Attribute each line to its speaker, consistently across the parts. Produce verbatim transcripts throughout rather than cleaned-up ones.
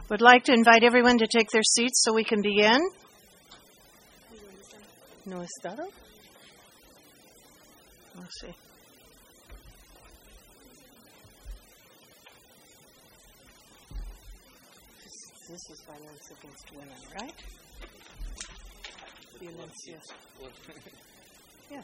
Speaker 1: Would like to invite everyone to take their seats so we can begin. No estado? Let's see. This, this is violence against women, right? Violencia. Yeah.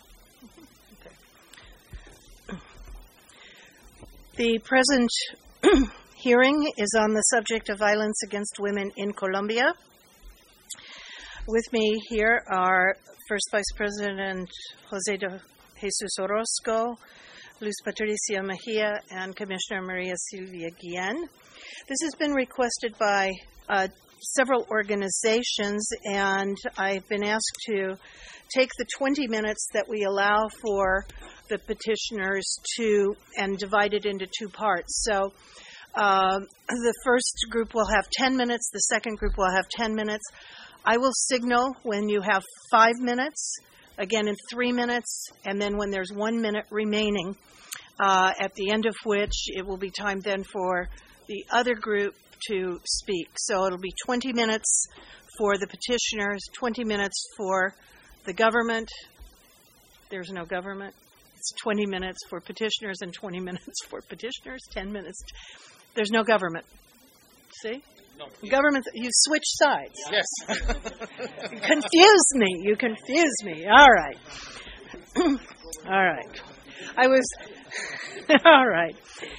Speaker 1: Okay. The present hearing is on the subject of violence against women in Colombia. With me here are First Vice President Jose de Jesus Orozco, Luz Patricia Mejia, and Commissioner Maria Silvia Guillen. This has been requested by uh, several organizations, and I've been asked to take the twenty minutes that we allow for the petitioners to and divide it into two parts. So uh, the first group will have ten minutes, the second group will have ten minutes. I will signal when you have five minutes, again in three minutes, and then when there's one minute remaining, uh, at the end of which it will be time then for the other group to speak. So it'll be twenty minutes for the petitioners, twenty minutes for the government. There's no government. It's twenty minutes for petitioners and twenty minutes for petitioners, ten minutes. There's no government. See?
Speaker 2: No.
Speaker 1: Government, you switch sides.
Speaker 2: Yes.
Speaker 1: You confuse me. You confuse me. All right. All right. I was, all right.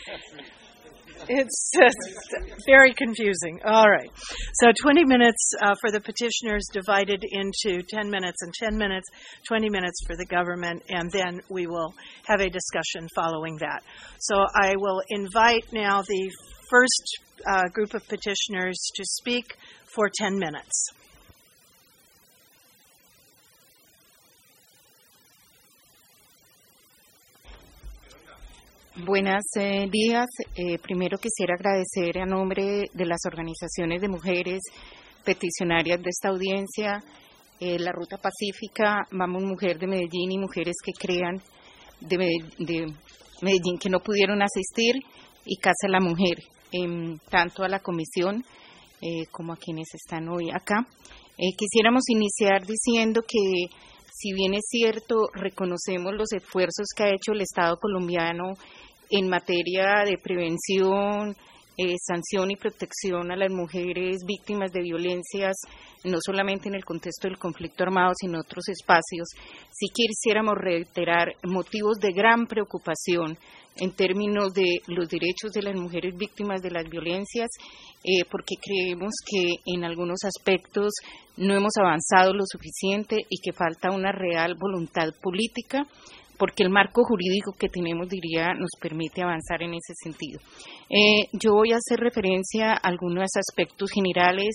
Speaker 1: It's uh, very confusing. All right. So twenty minutes uh, for the petitioners divided into ten minutes and ten minutes, twenty minutes for the government, and then we will have a discussion following that. So I will invite now the first uh, group of petitioners to speak for ten minutes.
Speaker 3: Buenos eh, días. Eh, primero quisiera agradecer a nombre de las organizaciones de mujeres peticionarias de esta audiencia, eh, la Ruta Pacífica, Vamos Mujer de Medellín y Mujeres que Crean de, de Medellín que no pudieron asistir, y Casa la Mujer, eh, tanto a la comisión eh, como a quienes están hoy acá. Eh, quisiéramos iniciar diciendo que, si bien es cierto, reconocemos los esfuerzos que ha hecho el Estado colombiano en materia de prevención, eh, sanción y protección a las mujeres víctimas de violencias, no solamente en el contexto del conflicto armado, sino en otros espacios, sí quisiéramos reiterar motivos de gran preocupación en términos de los derechos de las mujeres víctimas de las violencias, eh, porque creemos que en algunos aspectos no hemos avanzado lo suficiente y que falta una real voluntad política, porque el marco jurídico que tenemos, diría, nos permite avanzar en ese sentido. Eh, yo voy a hacer referencia a algunos aspectos generales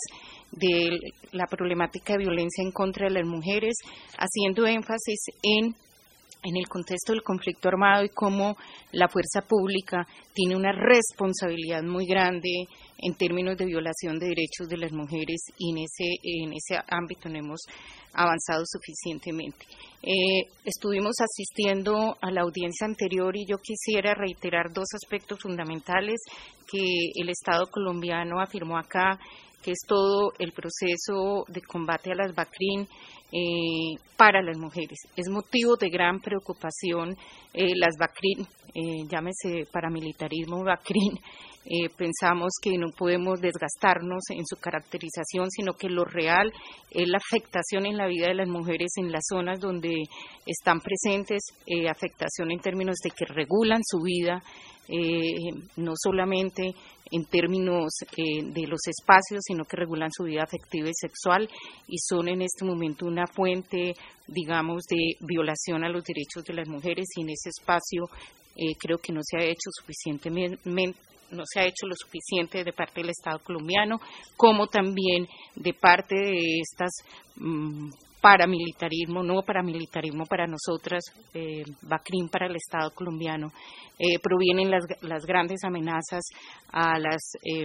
Speaker 3: de la problemática de violencia en contra de las mujeres, haciendo énfasis en en el contexto del conflicto armado y cómo la fuerza pública tiene una responsabilidad muy grande en términos de violación de derechos de las mujeres, y en ese, en ese ámbito no hemos avanzado suficientemente. Eh, estuvimos asistiendo a la audiencia anterior y yo quisiera reiterar dos aspectos fundamentales que el Estado colombiano afirmó acá, que es todo el proceso de combate a las BACRIM eh, para las mujeres. Es motivo de gran preocupación eh, las BACRIM, eh, llámese paramilitarismo BACRIM. Eh, pensamos que no podemos desgastarnos en su caracterización, sino que lo real es la afectación en la vida de las mujeres en las zonas donde están presentes, eh, afectación en términos de que regulan su vida, eh, no solamente en términos eh, de los espacios, sino que regulan su vida afectiva y sexual, y son en este momento una fuente, digamos, de violación a los derechos de las mujeres, y en ese espacio eh, creo que no se ha hecho suficientemente no se ha hecho lo suficiente de parte del Estado colombiano, como también de parte de estas mmm, paramilitarismo, no paramilitarismo para nosotras, eh, BACRIM para el Estado colombiano, eh, provienen las, las grandes amenazas a las, eh,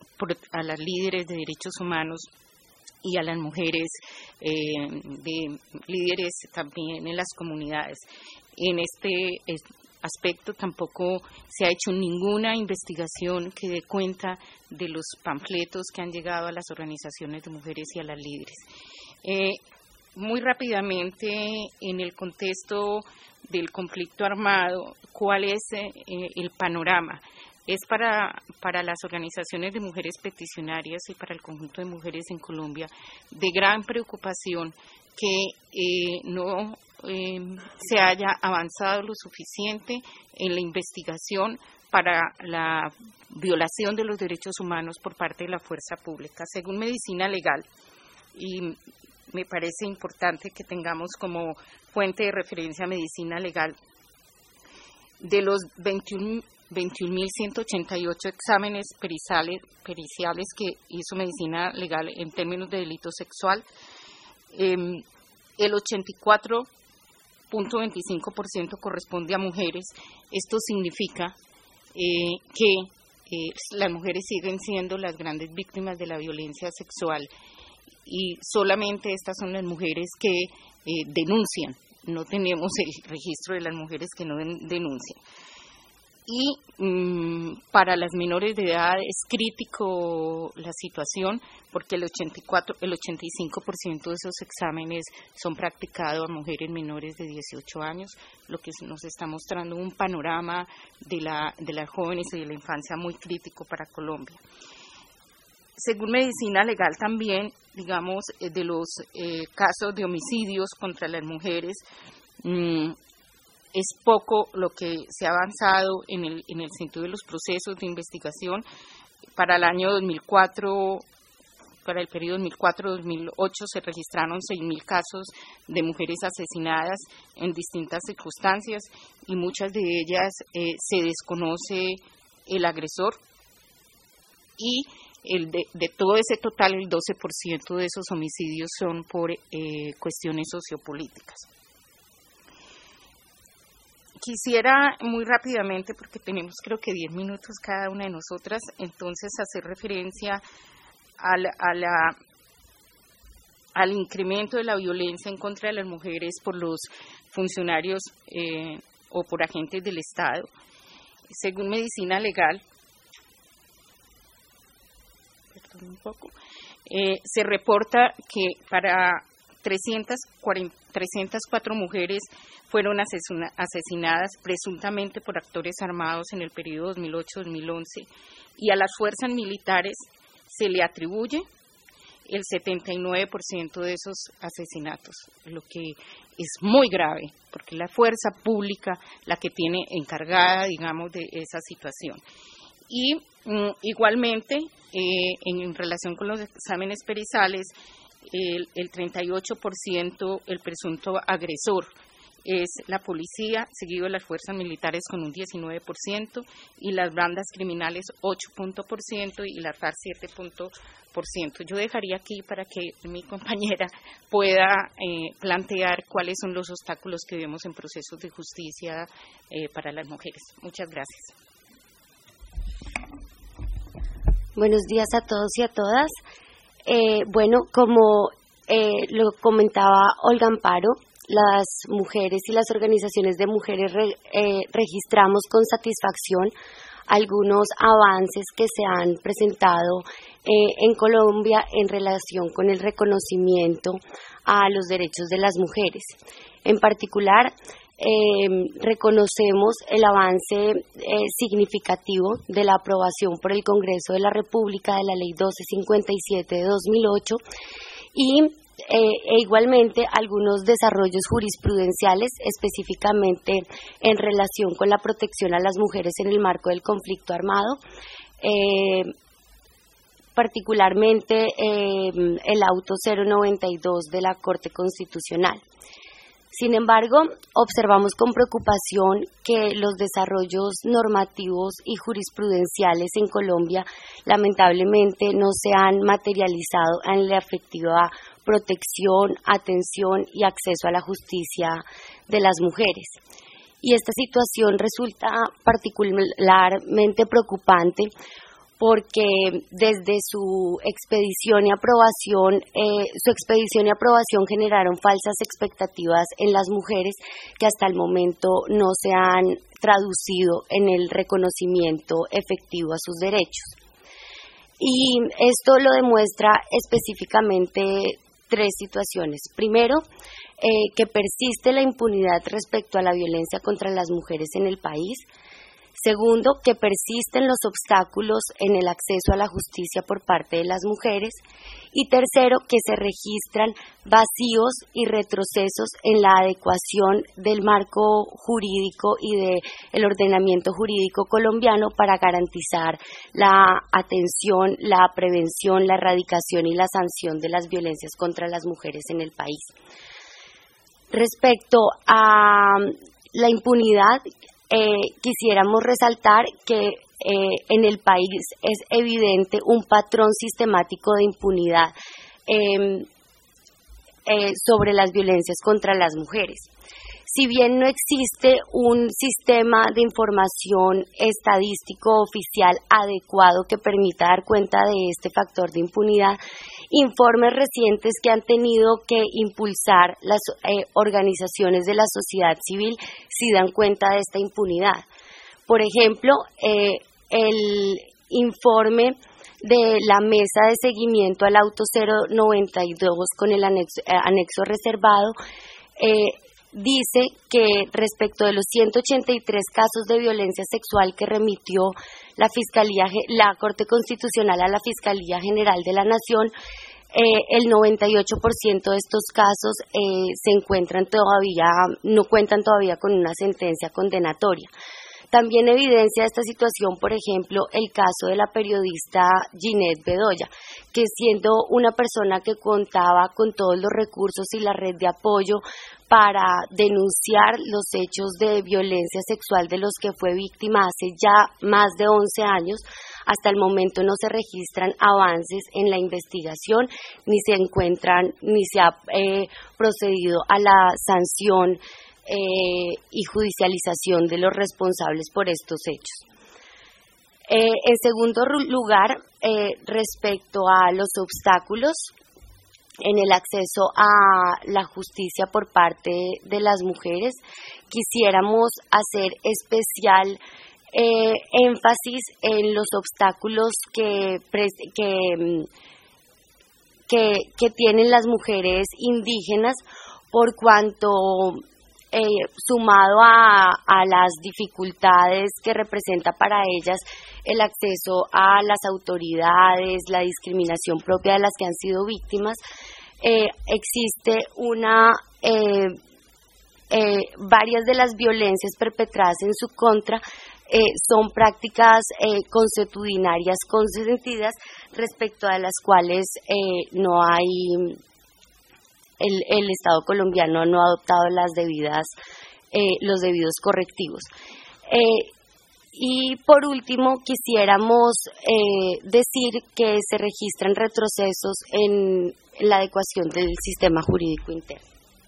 Speaker 3: a las líderes de derechos humanos y a las mujeres, eh, de líderes también en las comunidades. En este aspecto tampoco se ha hecho ninguna investigación que dé cuenta de los panfletos que han llegado a las organizaciones de mujeres y a las líderes. Eh, muy rápidamente, en el contexto del conflicto armado, ¿cuál es eh, el panorama? Es para, para las organizaciones de mujeres peticionarias y para el conjunto de mujeres en Colombia de gran preocupación que eh, no eh, se haya avanzado lo suficiente en la investigación para la violación de los derechos humanos por parte de la fuerza pública. Según Medicina Legal, y me parece importante que tengamos como fuente de referencia Medicina Legal, de los veintiún mil ciento ochenta y ocho exámenes periciales, periciales que hizo Medicina Legal en términos de delito sexual, eh, el ochenta y cuatro punto veinticinco por ciento corresponde a mujeres. Esto significa eh, que eh, las mujeres siguen siendo las grandes víctimas de la violencia sexual y solamente estas son las mujeres que eh, denuncian. No tenemos el registro de las mujeres que no denuncian. Y mmm, para las menores de edad es crítico la situación porque el ochenta y cuatro, el ochenta y cinco por ciento de esos exámenes son practicados a mujeres menores de dieciocho años, lo que nos está mostrando un panorama de, la, de las jóvenes y de la infancia muy crítico para Colombia. Según Medicina Legal también, digamos, de los eh, casos de homicidios contra las mujeres, mmm, es poco lo que se ha avanzado en el, en el sentido de los procesos de investigación. Para el año dos mil cuatro, para el periodo dos mil cuatro a dos mil ocho se registraron seis mil casos de mujeres asesinadas en distintas circunstancias y muchas de ellas eh, se desconoce el agresor y el de, de todo ese total el doce por ciento de esos homicidios son por eh, cuestiones sociopolíticas. Quisiera muy rápidamente, porque tenemos creo que diez minutos cada una de nosotras, entonces hacer referencia al, a la, al incremento de la violencia en contra de las mujeres por los funcionarios eh, o por agentes del Estado. Según Medicina Legal, perdón un poco, eh, se reporta que para trescientas cuatro mujeres fueron asesinadas presuntamente por actores armados en el periodo dos mil ocho a dos mil once y a las fuerzas militares se le atribuye el setenta y nueve por ciento de esos asesinatos, lo que es muy grave porque es la fuerza pública la que tiene encargada, digamos, de esa situación. Y mm, igualmente, eh, en, en relación con los exámenes periciales, el, el treinta y ocho por ciento el presunto agresor es la policía, seguido de las fuerzas militares con un diecinueve por ciento y las bandas criminales ocho por ciento y la FARC siete por ciento. Yo dejaría aquí para que mi compañera pueda eh, plantear cuáles son los obstáculos que vemos en procesos de justicia eh, para las mujeres. Muchas gracias.
Speaker 2: Buenos días a todos y a todas. Eh, bueno, como eh, lo comentaba Olga Amparo, las mujeres y las organizaciones de mujeres re, eh, registramos con satisfacción algunos avances que se han presentado eh, en Colombia en relación con el reconocimiento a los derechos de las mujeres. En particular, eh, reconocemos el avance eh, significativo de la aprobación por el Congreso de la República de la Ley doce cincuenta y siete de dos mil ocho y Eh, e igualmente algunos desarrollos jurisprudenciales específicamente en relación con la protección a las mujeres en el marco del conflicto armado, eh, particularmente eh, el auto cero noventa y dos de la Corte Constitucional. Sin embargo, observamos con preocupación que los desarrollos normativos y jurisprudenciales en Colombia lamentablemente no se han materializado en la efectiva protección, atención y acceso a la justicia de las mujeres. Y esta situación resulta particularmente preocupante porque desde su expedición y aprobación, eh, su expedición y aprobación generaron falsas expectativas en las mujeres que hasta el momento no se han traducido en el reconocimiento efectivo a sus derechos. Y esto lo demuestra específicamente tres situaciones. Primero, eh, que persiste la impunidad respecto a la violencia contra las mujeres en el país. Segundo, que persisten los obstáculos en el acceso a la justicia por parte de las mujeres. Y tercero, que se registran vacíos y retrocesos en la adecuación del marco jurídico y del ordenamiento jurídico colombiano para garantizar la atención, la prevención, la erradicación y la sanción de las violencias contra las mujeres en el país. Respecto a la impunidad, Eh, quisiéramos resaltar que eh, en el país es evidente un patrón sistemático de impunidad eh, eh, sobre las violencias contra las mujeres. Si bien no existe un sistema de información estadístico oficial adecuado que permita dar cuenta de este factor de impunidad, informes recientes que han tenido que impulsar las eh, organizaciones de la sociedad civil sí dan cuenta de esta impunidad. Por ejemplo, eh, el informe de la Mesa de Seguimiento al Auto cero noventa y dos con el anexo, eh, anexo reservado, eh, dice que respecto de los ciento ochenta y tres casos de violencia sexual que remitió la Fiscalía, la Corte Constitucional a la Fiscalía General de la Nación, eh, el noventa y ocho por ciento de estos casos eh, se encuentran todavía, no cuentan todavía con una sentencia condenatoria. También evidencia esta situación, por ejemplo, el caso de la periodista Ginette Bedoya, que siendo una persona que contaba con todos los recursos y la red de apoyo para denunciar los hechos de violencia sexual de los que fue víctima hace ya más de once años, hasta el momento no se registran avances en la investigación, ni se encuentran, ni se ha eh, procedido a la sanción Eh, y judicialización de los responsables por estos hechos. Eh, en segundo lugar, eh, respecto a los obstáculos en el acceso a la justicia por parte de las mujeres, quisiéramos hacer especial eh, énfasis en los obstáculos que, que, que, que tienen las mujeres indígenas, por cuanto Eh, sumado a, a las dificultades que representa para ellas el acceso a las autoridades, la discriminación propia de las que han sido víctimas, eh, existe una eh, eh, varias de las violencias perpetradas en su contra eh, son prácticas eh, consuetudinarias consentidas respecto a las cuales eh, no hay El, el Estado colombiano no ha adoptado las debidas, eh, los debidos correctivos. Eh, y por último, quisiéramos eh, decir que se registran retrocesos en, en la adecuación del sistema jurídico interno.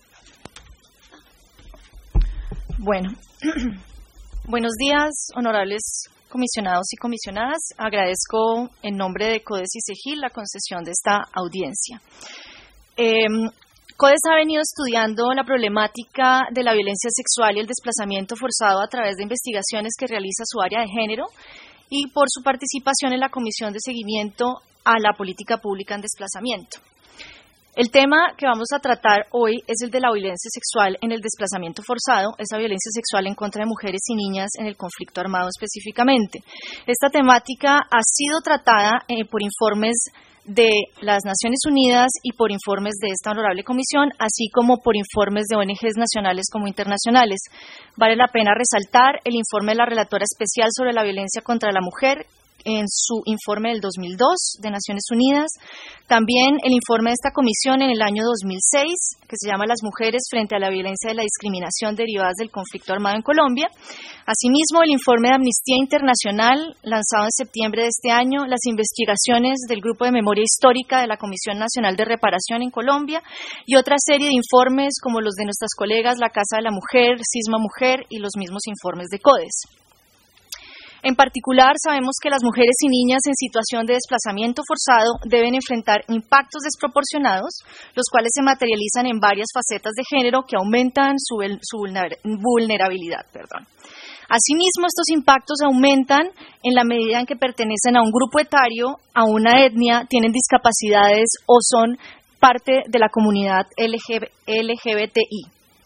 Speaker 4: Bueno, buenos días, honorables comisionados y comisionadas. Agradezco en nombre de CODES y SEGIL la concesión de esta audiencia. Eh, CODES ha venido estudiando la problemática de la violencia sexual y el desplazamiento forzado a través de investigaciones que realiza su área de género y por su participación en la Comisión de Seguimiento a la Política Pública en Desplazamiento. El tema que vamos a tratar hoy es el de la violencia sexual en el desplazamiento forzado, esa violencia sexual en contra de mujeres y niñas en el conflicto armado específicamente. Esta temática ha sido tratada eh, por informes de las Naciones Unidas y por informes de esta honorable comisión, así como por informes de O N Ges nacionales como internacionales. Vale la pena resaltar el informe de la Relatora Especial sobre la Violencia contra la Mujer, en su informe del dos mil dos de Naciones Unidas, también el informe de esta comisión en el año dos mil seis, que se llama Las mujeres frente a la violencia y la discriminación derivadas del conflicto armado en Colombia. Asimismo, el informe de Amnistía Internacional, lanzado en septiembre de este año, las investigaciones del Grupo de Memoria Histórica de la Comisión Nacional de Reparación en Colombia y otra serie de informes como los de nuestras colegas La Casa de la Mujer, Cisma Mujer y los mismos informes de CODES. En particular, sabemos que las mujeres y niñas en situación de desplazamiento forzado deben enfrentar impactos desproporcionados, los cuales se materializan en varias facetas de género que aumentan su, su vulnerabilidad. Perdón. Asimismo, estos impactos aumentan en la medida en que pertenecen a un grupo etario, a una etnia, tienen discapacidades o son parte de la comunidad L G B T I.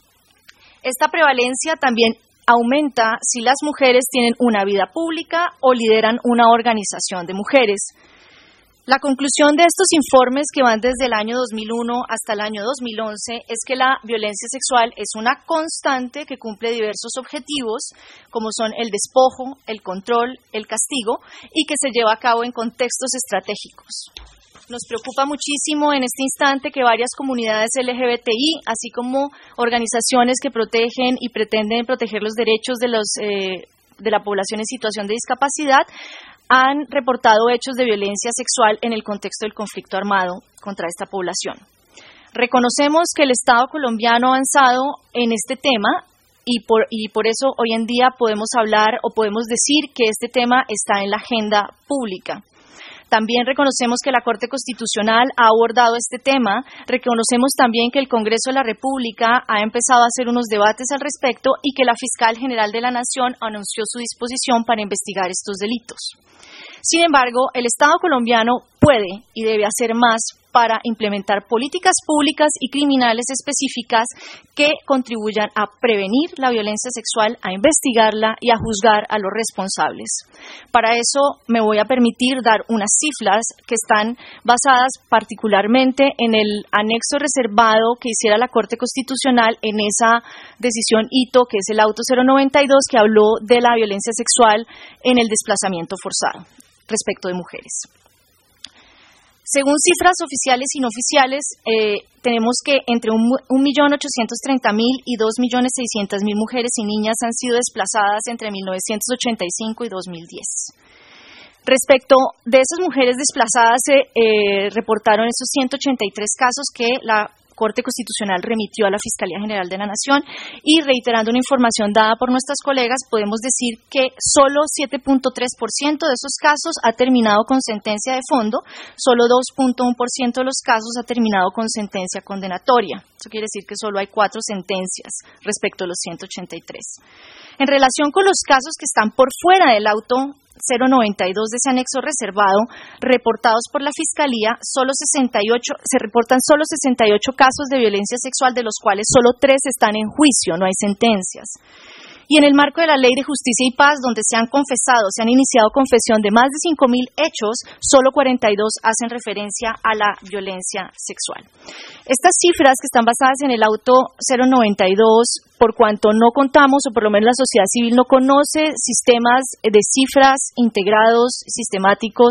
Speaker 4: Esta prevalencia también aumenta si las mujeres tienen una vida pública o lideran una organización de mujeres. La conclusión de estos informes, que van desde el año dos mil uno hasta el año dos mil once, es que la violencia sexual es una constante que cumple diversos objetivos, como son el despojo, el control, el castigo, y que se lleva a cabo en contextos estratégicos. Nos preocupa muchísimo en este instante que varias comunidades L G B T I, así como organizaciones que protegen y pretenden proteger los derechos de, los, eh, de la población en situación de discapacidad, han reportado hechos de violencia sexual en el contexto del conflicto armado contra esta población. Reconocemos que el Estado colombiano ha avanzado en este tema y por, y por eso hoy en día podemos hablar o podemos decir que este tema está en la agenda pública. También reconocemos que la Corte Constitucional ha abordado este tema, reconocemos también que el Congreso de la República ha empezado a hacer unos debates al respecto y que la Fiscal General de la Nación anunció su disposición para investigar estos delitos. Sin embargo, el Estado colombiano puede y debe hacer más para implementar políticas públicas y criminales específicas que contribuyan a prevenir la violencia sexual, a investigarla y a juzgar a los responsables. Para eso me voy a permitir dar unas cifras que están basadas particularmente en el anexo reservado que hiciera la Corte Constitucional en esa decisión hito, que es el auto cero noventa y dos, que habló de la violencia sexual en el desplazamiento forzado respecto de mujeres. Según cifras oficiales y no oficiales, eh, tenemos que entre un millón ochocientos treinta mil y dos millones seiscientas mil mujeres y niñas han sido desplazadas entre mil novecientos ochenta y cinco y dos mil diez. Respecto de esas mujeres desplazadas, se eh, reportaron esos ciento ochenta y tres casos que la Corte Constitucional remitió a la Fiscalía General de la Nación, y reiterando una información dada por nuestras colegas, podemos decir que solo siete punto tres por ciento de esos casos ha terminado con sentencia de fondo, solo dos punto uno por ciento de los casos ha terminado con sentencia condenatoria. Eso quiere decir que solo hay cuatro sentencias respecto a los ciento ochenta y tres. En relación con los casos que están por fuera del auto cero noventa y dos de ese anexo reservado, reportados por la Fiscalía, solo sesenta y ocho, se reportan solo sesenta y ocho casos de violencia sexual, de los cuales solo tres están en juicio, no hay sentencias. Y en el marco de la Ley de Justicia y Paz, donde se han confesado, se han iniciado confesión de más de cinco mil hechos, solo cuarenta y dos hacen referencia a la violencia sexual. Estas cifras, que están basadas en el auto cero noventa y dos, por cuanto no contamos, o por lo menos la sociedad civil no conoce, sistemas de cifras integrados, sistemáticos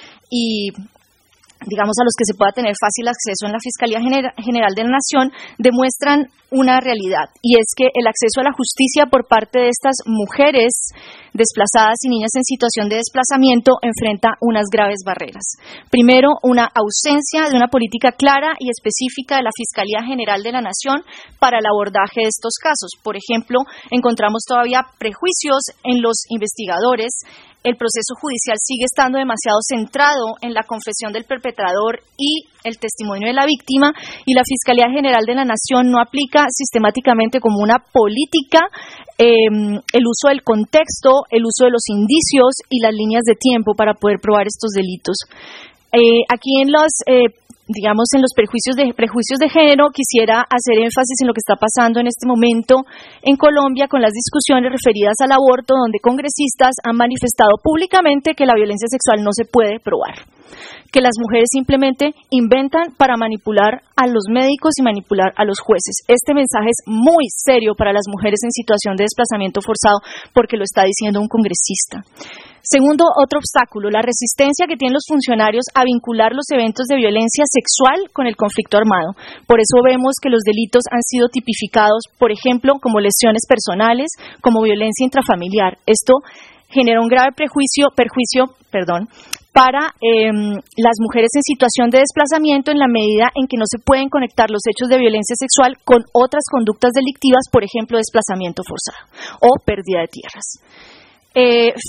Speaker 4: y digamos a los que se pueda tener fácil acceso en la Fiscalía General de la Nación, demuestran una realidad, y es que el acceso a la justicia por parte de estas mujeres desplazadas y niñas en situación de desplazamiento enfrenta unas graves barreras. Primero, una ausencia de una política clara y específica de la Fiscalía General de la Nación para el abordaje de estos casos. Por ejemplo, encontramos todavía prejuicios en los investigadores. El proceso judicial sigue estando demasiado centrado en la confesión del perpetrador y el testimonio de la víctima, y la Fiscalía General de la Nación no aplica sistemáticamente como una política eh, el uso del contexto, el uso de los indicios y las líneas de tiempo para poder probar estos delitos. Eh, aquí en los eh, digamos, en los prejuicios de, prejuicios de género, quisiera hacer énfasis en lo que está pasando en este momento en Colombia con las discusiones referidas al aborto, donde congresistas han manifestado públicamente que la violencia sexual no se puede probar, que las mujeres simplemente inventan para manipular a los médicos y manipular a los jueces. Este mensaje es muy serio para las mujeres en situación de desplazamiento forzado, porque lo está diciendo un congresista. Segundo, otro obstáculo, la resistencia que tienen los funcionarios a vincular los eventos de violencia sexual con el conflicto armado. Por eso vemos que los delitos han sido tipificados, por ejemplo, como lesiones personales, como violencia intrafamiliar. Esto genera un grave prejuicio, perjuicio, perdón, para eh, las mujeres en situación de desplazamiento, en la medida en que no se pueden conectar los hechos de violencia sexual con otras conductas delictivas, por ejemplo, desplazamiento forzado o pérdida de tierras. Eh,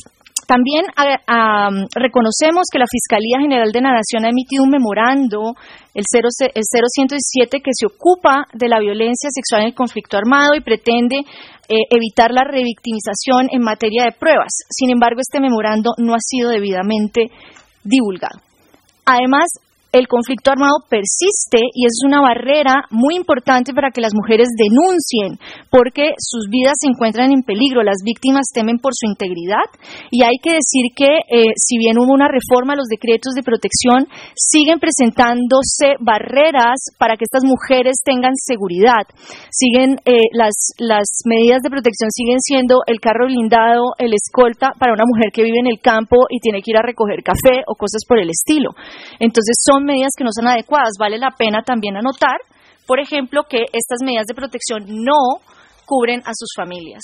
Speaker 4: También a, a, reconocemos que la Fiscalía General de la Nación ha emitido un memorando, el, cero, el cero ciento diecisiete, que se ocupa de la violencia sexual en el conflicto armado y pretende eh, evitar la revictimización en materia de pruebas. Sin embargo, este memorando no ha sido debidamente divulgado. Además, el conflicto armado persiste y es una barrera muy importante para que las mujeres denuncien, porque sus vidas se encuentran en peligro, las víctimas temen por su integridad, y hay que decir que eh, si bien hubo una reforma a los decretos de protección, siguen presentándose barreras para que estas mujeres tengan seguridad. Siguen eh, las, las medidas de protección siguen siendo el carro blindado, el escolta para una mujer que vive en el campo y tiene que ir a recoger café o cosas por el estilo. Entonces son medidas que no son adecuadas. Vale la pena también anotar, por ejemplo, que estas medidas de protección no cubren a sus familias.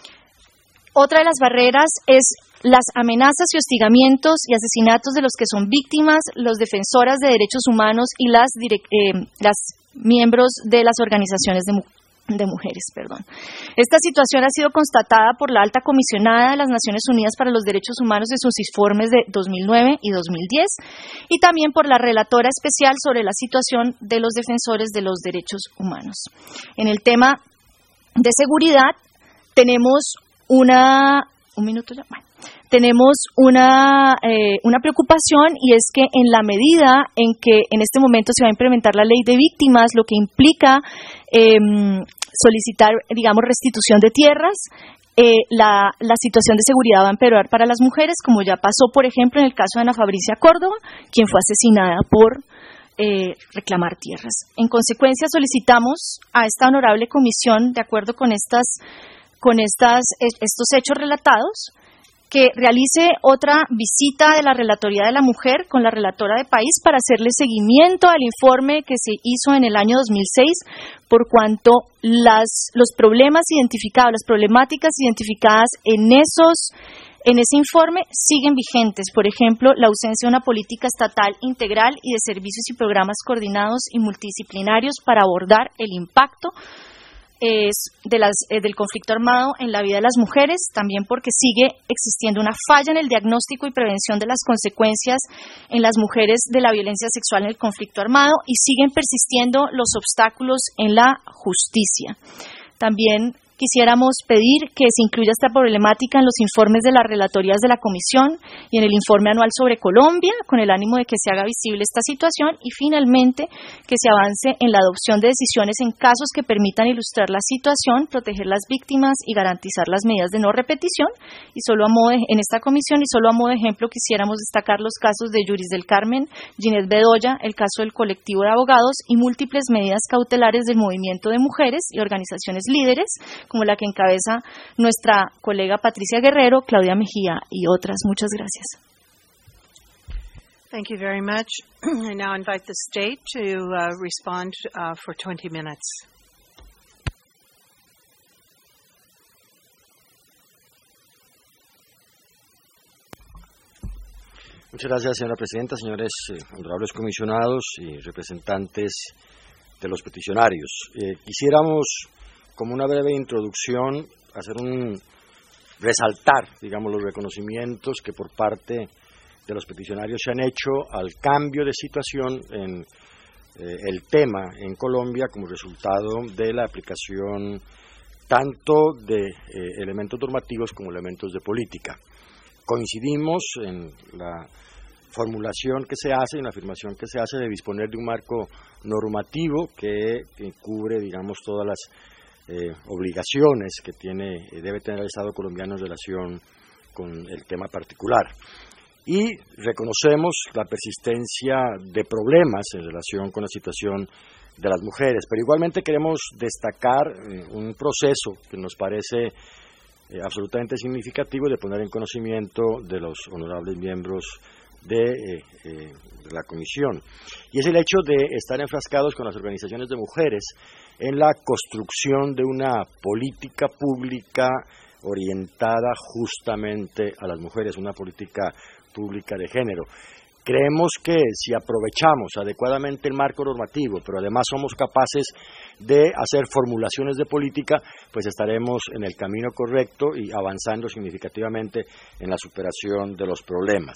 Speaker 4: Otra de las barreras es las amenazas y hostigamientos y asesinatos de los que son víctimas, los defensoras de derechos humanos y las, direct, eh, las miembros de las organizaciones de mujeres. de mujeres, perdón. Esta situación ha sido constatada por la Alta Comisionada de las Naciones Unidas para los Derechos Humanos en sus informes de dos mil nueve y dos mil diez, y también por la Relatora Especial sobre la situación de los defensores de los derechos humanos. En el tema de seguridad tenemos una... Un minuto ya. Bueno. Tenemos una, eh, una preocupación, y es que en la medida en que en este momento se va a implementar la ley de víctimas, lo que implica eh, solicitar, digamos, restitución de tierras, eh, la, la situación de seguridad va a empeorar para las mujeres, como ya pasó, por ejemplo, en el caso de Ana Fabricia Córdoba, quien fue asesinada por eh, reclamar tierras. En consecuencia, solicitamos a esta honorable comisión, de acuerdo con, estas, con estas, estos hechos relatados, que realice otra visita de la Relatoría de la Mujer con la relatora de país para hacerle seguimiento al informe que se hizo en el año dos mil seis, por cuanto las, los problemas identificados, las problemáticas identificadas en esos en ese informe siguen vigentes. Por ejemplo, la ausencia de una política estatal integral y de servicios y programas coordinados y multidisciplinarios para abordar el impacto Es de las, eh, del conflicto armado en la vida de las mujeres, también porque sigue existiendo una falla en el diagnóstico y prevención de las consecuencias en las mujeres de la violencia sexual en el conflicto armado, y siguen persistiendo los obstáculos en la justicia. También quisiéramos pedir que se incluya esta problemática en los informes de las relatorías de la Comisión y en el informe anual sobre Colombia, con el ánimo de que se haga visible esta situación, y finalmente que se avance en la adopción de decisiones en casos que permitan ilustrar la situación, proteger las víctimas y garantizar las medidas de no repetición. Y solo a modo de, en esta comisión, y solo a modo de ejemplo, quisiéramos destacar los casos de Yuris del Carmen, Ginette Bedoya, el caso del colectivo de abogados y múltiples medidas cautelares del movimiento de mujeres y organizaciones líderes, como la que encabeza nuestra colega Patricia Guerrero, Claudia Mejía y otras. Muchas gracias.
Speaker 1: Thank you very much. I now invite the state to uh, respond uh, for twenty minutes.
Speaker 5: Muchas gracias, señora presidenta, señores eh, honorables comisionados y representantes de los peticionarios. Eh, quisiéramos, como una breve introducción, hacer un resaltar, digamos, los reconocimientos que por parte de los peticionarios se han hecho al cambio de situación en eh, el tema en Colombia como resultado de la aplicación tanto de eh, elementos normativos como elementos de política. Coincidimos en la formulación que se hace, en la afirmación que se hace de disponer de un marco normativo que, que cubre, digamos, todas las eh, obligaciones que tiene, eh, debe tener el Estado colombiano en relación con el tema particular. Y reconocemos la persistencia de problemas en relación con la situación de las mujeres, pero igualmente queremos destacar eh, un proceso que nos parece Eh, absolutamente significativo de poner en conocimiento de los honorables miembros de, eh, eh, de la Comisión, y es el hecho de estar enfrascados con las organizaciones de mujeres en la construcción de una política pública orientada justamente a las mujeres, una política pública de género. creemos que si aprovechamos adecuadamente el marco normativo, pero además somos capaces de hacer formulaciones de política, pues estaremos en el camino correcto y avanzando significativamente en la superación de los problemas.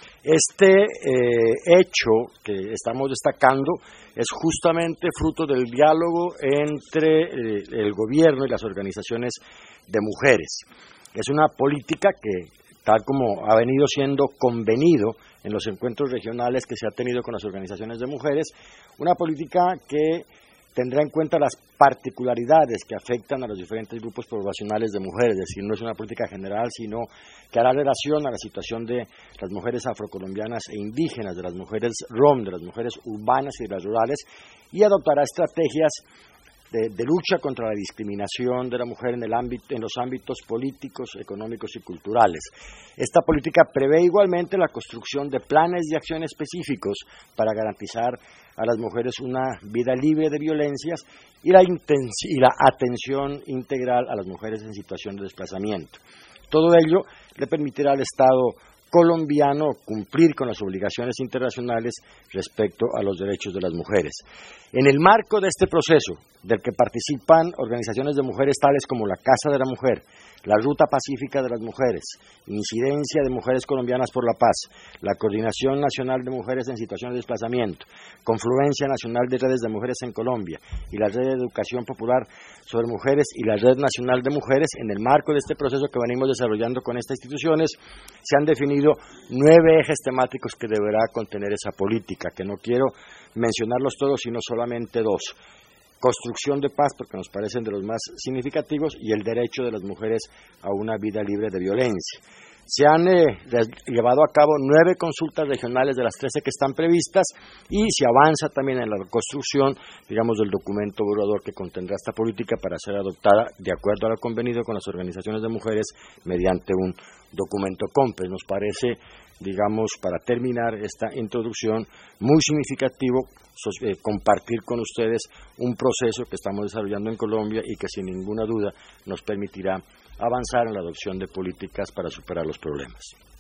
Speaker 5: Este eh, hecho que estamos destacando es justamente fruto del diálogo entre eh, el gobierno y las organizaciones de mujeres. Es una política que, tal como ha venido siendo convenido en los encuentros regionales que se ha tenido con las organizaciones de mujeres, una política que tendrá en cuenta las particularidades que afectan a los diferentes grupos poblacionales de mujeres, es decir, no es una política general, sino que hará relación a la situación de las mujeres afrocolombianas e indígenas, de las mujeres rom, de las mujeres urbanas y de las rurales, y adoptará estrategias De, de lucha contra la discriminación de la mujer en, el ámbito, en los ámbitos políticos, económicos y culturales. Esta política prevé igualmente la construcción de planes de acción específicos para garantizar a las mujeres una vida libre de violencias y la, y la atención integral a las mujeres en situación de desplazamiento. Todo ello le permitirá al Estado colombiano cumplir con las obligaciones internacionales respecto a los derechos de las mujeres. En el marco de este proceso, del que participan organizaciones de mujeres tales como la Casa de la Mujer, la Ruta Pacífica de las Mujeres, Incidencia de Mujeres Colombianas por la Paz, la Coordinación Nacional de Mujeres en Situación de Desplazamiento, Confluencia Nacional de Redes de Mujeres en Colombia y la Red de Educación Popular sobre Mujeres y la Red Nacional de Mujeres, en el marco de este proceso que venimos desarrollando con estas instituciones, se han definido nueve ejes temáticos que deberá contener esa política, que no quiero mencionarlos todos, sino solamente dos. Construcción de paz, porque nos parecen de los más significativos, y el derecho de las mujeres a una vida libre de violencia. Se han eh, llevado a cabo nueve consultas regionales de las trece que están previstas y se avanza también en la construcción, digamos, del documento evaluador que contendrá esta política para ser adoptada de acuerdo a lo convenido con las organizaciones de mujeres mediante un documento COMPES. Nos parece, digamos, para terminar esta introducción, muy significativo eh, compartir con ustedes un proceso que estamos desarrollando en Colombia y que sin ninguna duda nos permitirá avanzar en la adopción de políticas para superar los problemas.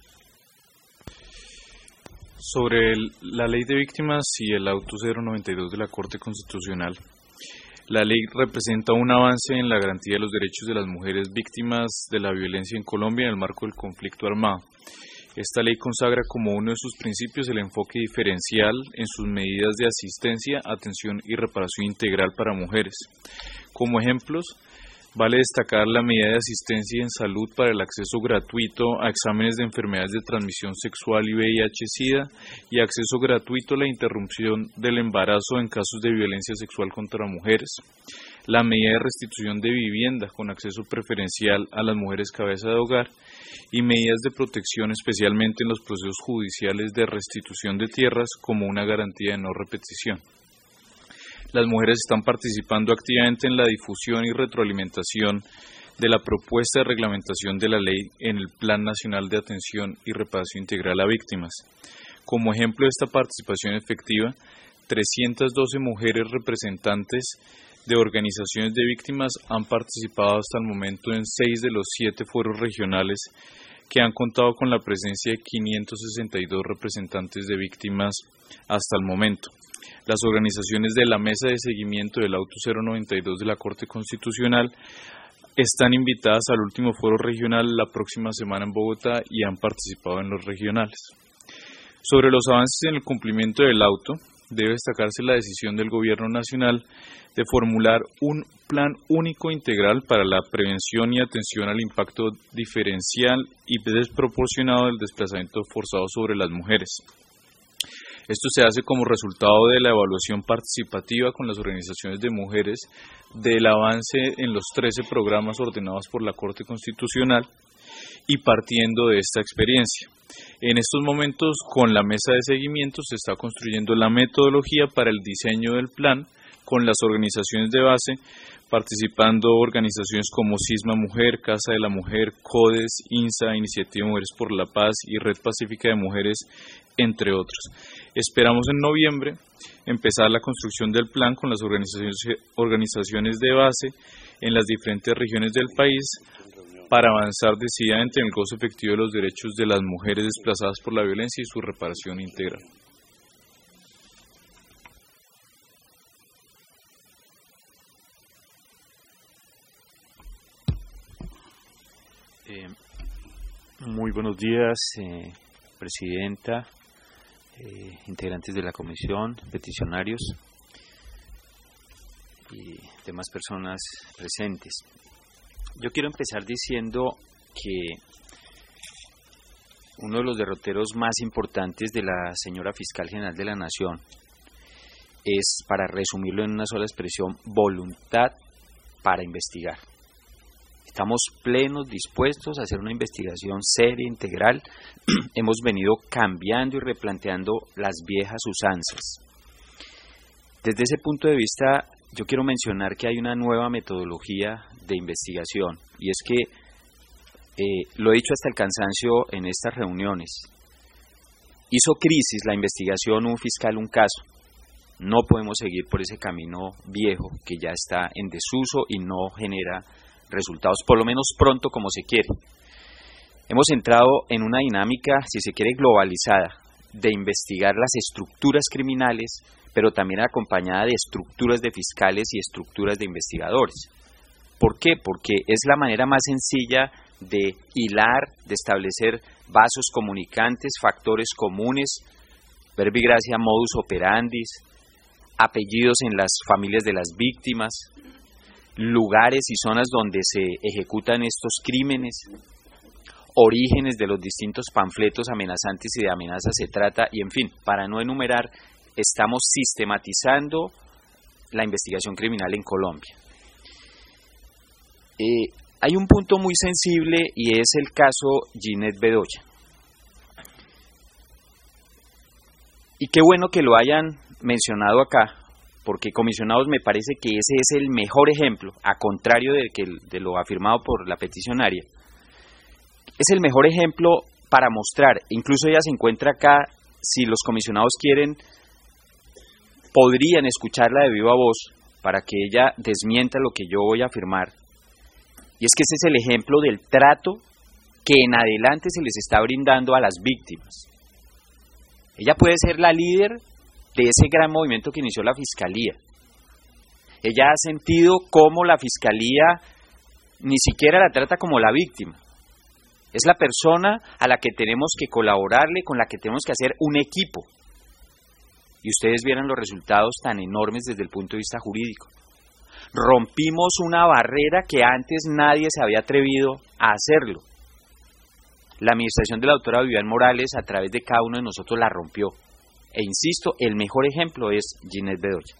Speaker 6: Sobre el, la ley de víctimas y el auto cero noventa y dos de la Corte Constitucional, la ley representa un avance en la garantía de los derechos de las mujeres víctimas de la violencia en Colombia en el marco del conflicto armado. Esta ley consagra como uno de sus principios el enfoque diferencial en sus medidas de asistencia, atención y reparación integral para mujeres. Como ejemplos, vale destacar la medida de asistencia en salud para el acceso gratuito a exámenes de enfermedades de transmisión sexual y V I H SIDA y acceso gratuito a la interrupción del embarazo en casos de violencia sexual contra mujeres, la medida de restitución de vivienda con acceso preferencial a las mujeres cabeza de hogar y medidas de protección especialmente en los procesos judiciales de restitución de tierras como una garantía de no repetición. Las mujeres están participando activamente en la difusión y retroalimentación de la propuesta de reglamentación de la ley en el Plan Nacional de Atención y Reparación Integral a Víctimas. Como ejemplo de esta participación efectiva, trescientas doce mujeres representantes de organizaciones de víctimas han participado hasta el momento en seis de los siete foros regionales que han contado con la presencia de quinientos sesenta y dos representantes de víctimas hasta el momento. Las organizaciones de la Mesa de Seguimiento del Auto cero noventa y dos de la Corte Constitucional están invitadas al último foro regional la próxima semana en Bogotá y han participado en los regionales. Sobre los avances en el cumplimiento del auto, debe destacarse la decisión del Gobierno Nacional de formular un plan único integral para la prevención y atención al impacto diferencial y desproporcionado del desplazamiento forzado sobre las mujeres. Esto se hace como resultado de la evaluación participativa con las organizaciones de mujeres del avance en los trece programas ordenados por la Corte Constitucional y partiendo de esta experiencia. En estos momentos, con la mesa de seguimiento, se está construyendo la metodología para el diseño del plan con las organizaciones de base, participando organizaciones como Cisma Mujer, Casa de la Mujer, CODES, INSA, Iniciativa Mujeres por la Paz y Red Pacífica de Mujeres, entre otros. Esperamos en noviembre empezar la construcción del plan con las organizaciones, organizaciones de base en las diferentes regiones del país para avanzar decididamente en el goce efectivo de los derechos de las mujeres desplazadas por la violencia y su reparación integral.
Speaker 7: Eh, muy buenos días, eh, Presidenta, eh, integrantes de la Comisión, peticionarios y demás personas presentes. Yo quiero empezar diciendo que uno de los derroteros más importantes de la señora Fiscal General de la Nación es, para resumirlo en una sola expresión, voluntad para investigar. Estamos plenos, dispuestos a hacer una investigación seria, integral. Hemos venido cambiando y replanteando las viejas usanzas. Desde ese punto de vista, yo quiero mencionar que hay una nueva metodología de investigación, y es que, eh, lo he dicho hasta el cansancio en estas reuniones, hizo crisis la investigación un fiscal, un caso. No podemos seguir por ese camino viejo que ya está en desuso y no genera resultados, por lo menos pronto como se quiere. Hemos entrado en una dinámica, si se quiere, globalizada, de investigar las estructuras criminales, pero también acompañada de estructuras de fiscales y estructuras de investigadores. ¿Por qué? Porque es la manera más sencilla de hilar, de establecer vasos comunicantes, factores comunes, verbi gracia modus operandis, apellidos en las familias de las víctimas, lugares y zonas donde se ejecutan estos crímenes, orígenes de los distintos panfletos amenazantes y de amenazas se trata, y en fin, para no enumerar, estamos sistematizando la investigación criminal en Colombia. Eh, hay un punto muy sensible y es el caso Ginette Bedoya. Y qué bueno que lo hayan mencionado acá, porque, comisionados, me parece que ese es el mejor ejemplo, a contrario de, que, de lo afirmado por la peticionaria, es el mejor ejemplo para mostrar, incluso ella se encuentra acá, si los comisionados quieren, podrían escucharla de viva voz para que ella desmienta lo que yo voy a afirmar. Y es que ese es el ejemplo del trato que en adelante se les está brindando a las víctimas. Ella puede ser la líder de ese gran movimiento que inició la Fiscalía. Ella ha sentido cómo la Fiscalía ni siquiera la trata como la víctima. Es la persona a la que tenemos que colaborarle, con la que tenemos que hacer un equipo. Y ustedes vieron los resultados tan enormes desde el punto de vista jurídico. Rompimos una barrera que antes nadie se había atrevido a hacerlo. La administración de la doctora Vivian Morales, a través de cada uno de nosotros, la rompió. E insisto, el mejor ejemplo es Ginette Bedoya.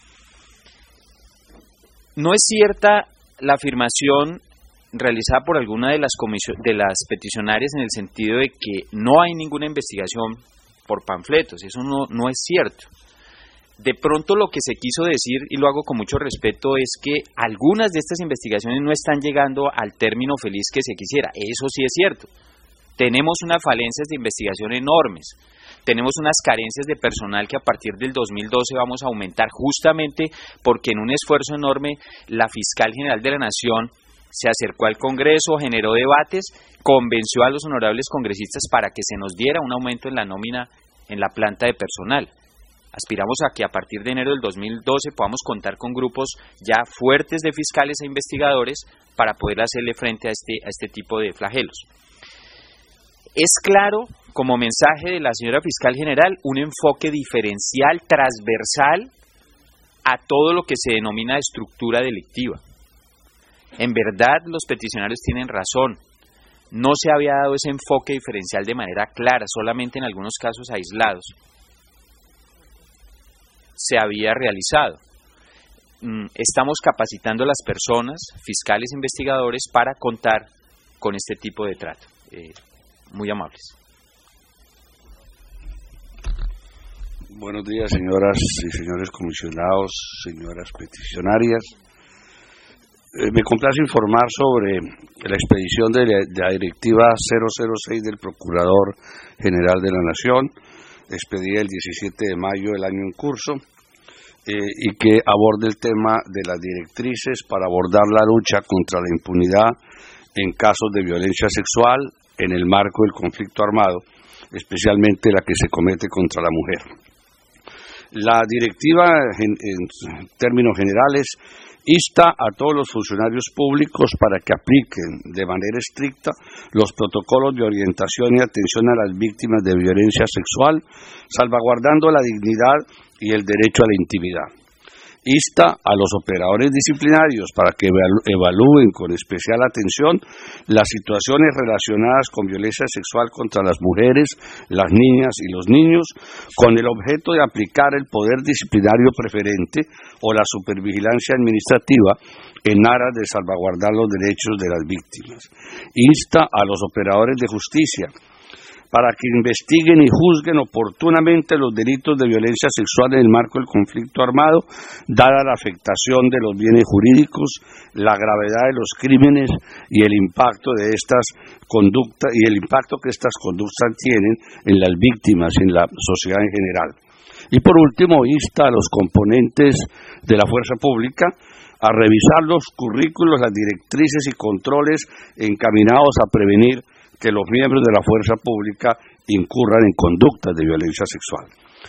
Speaker 7: No es cierta la afirmación realizada por alguna de las, de las peticionarias en el sentido de que no hay ninguna investigación por panfletos. Eso no, no es cierto. De pronto lo que se quiso decir, y lo hago con mucho respeto, es que algunas de estas investigaciones no están llegando al término feliz que se quisiera. Eso sí es cierto. Tenemos unas falencias de investigación enormes. Tenemos unas carencias de personal que a partir del dos mil doce vamos a aumentar, justamente porque en un esfuerzo enorme la Fiscal General de la Nación se acercó al Congreso, generó debates, convenció a los honorables congresistas para que se nos diera un aumento en la nómina en la planta de personal. Aspiramos a que a partir de enero del dos mil doce podamos contar con grupos ya fuertes de fiscales e investigadores para poder hacerle frente a este, a este tipo de flagelos. Es claro, como mensaje de la señora Fiscal General, un enfoque diferencial, transversal a todo lo que se denomina estructura delictiva. En verdad, los peticionarios tienen razón. No se había dado ese enfoque diferencial de manera clara, solamente en algunos casos aislados se había realizado. Estamos capacitando a las personas, fiscales e investigadores, para contar con este tipo de trato. Eh, muy amables.
Speaker 8: Buenos días, señoras y señores comisionados, señoras peticionarias. Eh, me complace informar sobre la expedición de la, de la directiva cero cero seis del Procurador General de la Nación, expedida el diecisiete de mayo del año en curso, eh, y que aborda el tema de las directrices para abordar la lucha contra la impunidad en casos de violencia sexual en el marco del conflicto armado, especialmente la que se comete contra la mujer. La directiva, en, en términos generales, insta a todos los funcionarios públicos para que apliquen de manera estricta los protocolos de orientación y atención a las víctimas de violencia sexual, salvaguardando la dignidad y el derecho a la intimidad. Insta a los operadores disciplinarios para que evalúen con especial atención las situaciones relacionadas con violencia sexual contra las mujeres, las niñas y los niños, con el objeto de aplicar el poder disciplinario preferente o la supervigilancia administrativa en aras de salvaguardar los derechos de las víctimas. Insta a los operadores de justicia para que investiguen y juzguen oportunamente los delitos de violencia sexual en el marco del conflicto armado, dada la afectación de los bienes jurídicos, la gravedad de los crímenes y el impacto de estas conductas y el impacto que estas conductas tienen en las víctimas y en la sociedad en general. Y por último, insta a los componentes de la fuerza pública a revisar los currículos, las directrices y controles encaminados a prevenir que los miembros de la fuerza pública incurran en conductas de violencia sexual.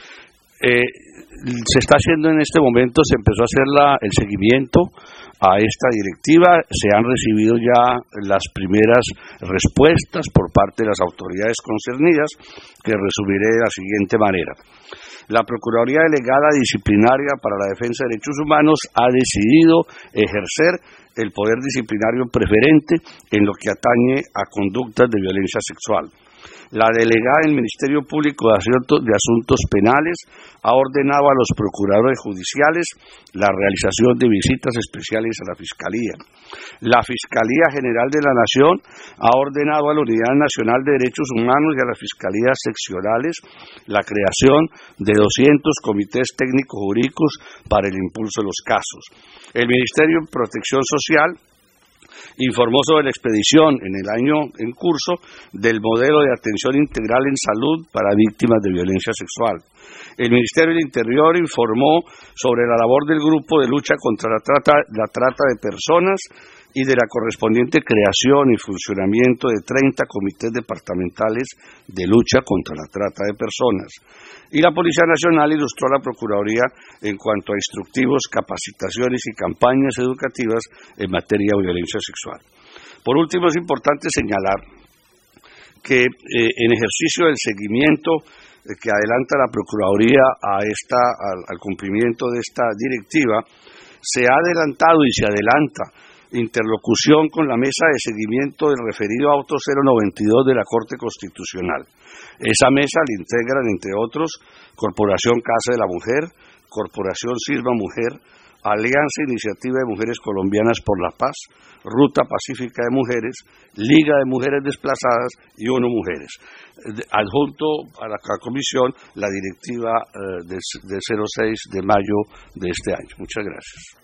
Speaker 8: Eh, se está haciendo en este momento, se empezó a hacer la, el seguimiento a esta directiva, se han recibido ya las primeras respuestas por parte de las autoridades concernidas, que resumiré de la siguiente manera. La Procuraduría Delegada Disciplinaria para la Defensa de Derechos Humanos ha decidido ejercer el poder disciplinario preferente en lo que atañe a conductas de violencia sexual. La delegada del Ministerio Público de Asuntos Penales ha ordenado a los procuradores judiciales la realización de visitas especiales a la Fiscalía. La Fiscalía General de la Nación ha ordenado a la Unidad Nacional de Derechos Humanos y a las Fiscalías seccionales la creación de doscientos comités técnicos jurídicos para el impulso de los casos. El Ministerio de Protección Social informó sobre la expedición en el año en curso del modelo de atención integral en salud para víctimas de violencia sexual. El Ministerio del Interior informó sobre la labor del Grupo de Lucha contra la Trata, la trata de Personas y de la correspondiente creación y funcionamiento de treinta comités departamentales de lucha contra la trata de personas. Y la Policía Nacional ilustró a la Procuraduría en cuanto a instructivos, capacitaciones y campañas educativas en materia de violencia sexual. Por último, es importante señalar que eh, en ejercicio del seguimiento eh, que adelanta la Procuraduría a esta, al, al cumplimiento de esta directiva, se ha adelantado y se adelanta interlocución con la mesa de seguimiento del referido auto cero noventa y dos de la Corte Constitucional. Esa mesa la integran, entre otros, Corporación Casa de la Mujer, Corporación Sirva Mujer, Alianza Iniciativa de Mujeres Colombianas por la Paz, Ruta Pacífica de Mujeres, Liga de Mujeres Desplazadas y ONU Mujeres. Adjunto a la comisión la directiva eh, de, de cero seis de mayo de este año. Muchas gracias.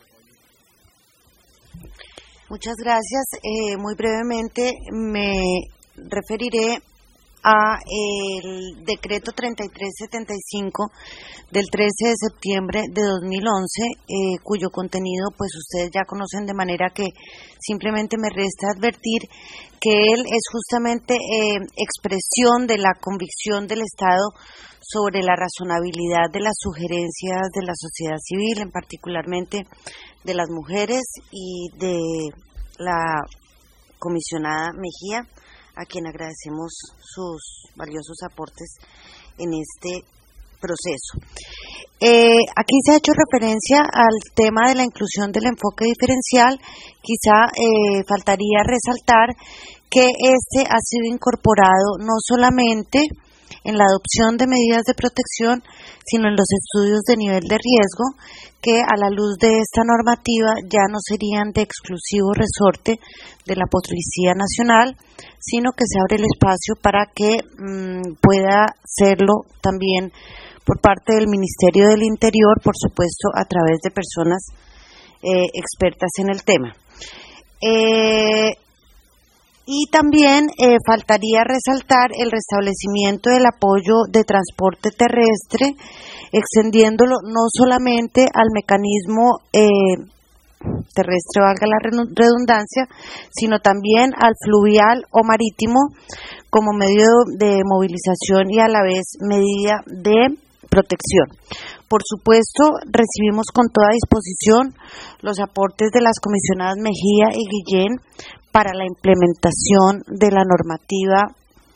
Speaker 2: Muchas gracias. Eh, muy brevemente me referiré a el decreto treinta y tres setenta y cinco del trece de septiembre de dos mil once, eh, cuyo contenido pues ustedes ya conocen, de manera que simplemente me resta advertir que él es justamente eh, expresión de la convicción del Estado sobre la razonabilidad de las sugerencias de la sociedad civil, en particularmente de las mujeres y de la comisionada Mejía, a quien agradecemos sus valiosos aportes en este proceso. Eh, aquí se ha hecho referencia al tema de la inclusión del enfoque diferencial. Quizá eh, faltaría resaltar que este ha sido incorporado no solamente en la adopción de medidas de protección, sino en los estudios de nivel de riesgo, que a la luz de esta normativa ya no serían de exclusivo resorte de la Policía Nacional, sino que se abre el espacio para que mmm, pueda serlo también por parte del Ministerio del Interior, por supuesto a través de personas eh, expertas en el tema. Eh, Y también eh, faltaría resaltar el restablecimiento del apoyo de transporte terrestre, extendiéndolo no solamente al mecanismo eh,
Speaker 9: terrestre, valga la redundancia, sino también al fluvial o marítimo como medio de movilización y a la vez medida de protección. Por supuesto, recibimos con toda disposición los aportes de las comisionadas Mejía y Guillén para la implementación de la normativa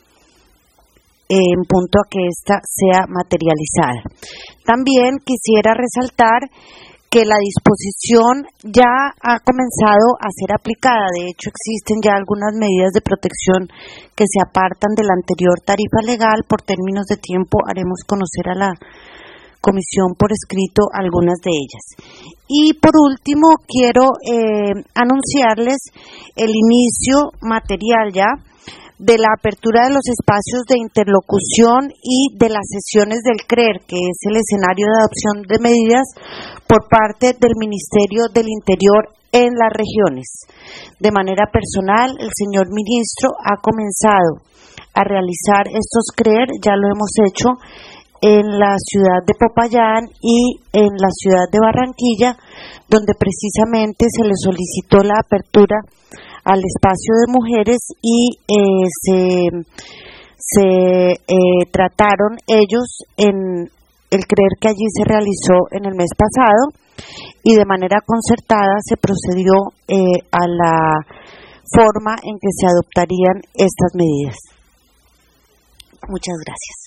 Speaker 9: en punto a que ésta sea materializada. También quisiera resaltar que la disposición ya ha comenzado a ser aplicada. De hecho, existen ya algunas medidas de protección que se apartan de la anterior tarifa legal. Por términos de tiempo haremos conocer a la comisión por escrito algunas de ellas. Y por último, quiero eh, anunciarles el inicio material ya de la apertura de los espacios de interlocución y de las sesiones del C R E R, que es el escenario de adopción de medidas por parte del Ministerio del Interior en las regiones. De manera personal, el señor ministro ha comenzado a realizar estos C R E R, ya lo hemos hecho en la ciudad de Popayán y en la ciudad de Barranquilla, donde precisamente se le solicitó la apertura al espacio de mujeres y eh, se, se eh, trataron ellos en el C R E R que allí se realizó en el mes pasado, y de manera concertada se procedió eh, a la forma en que se adoptarían estas medidas. Muchas gracias.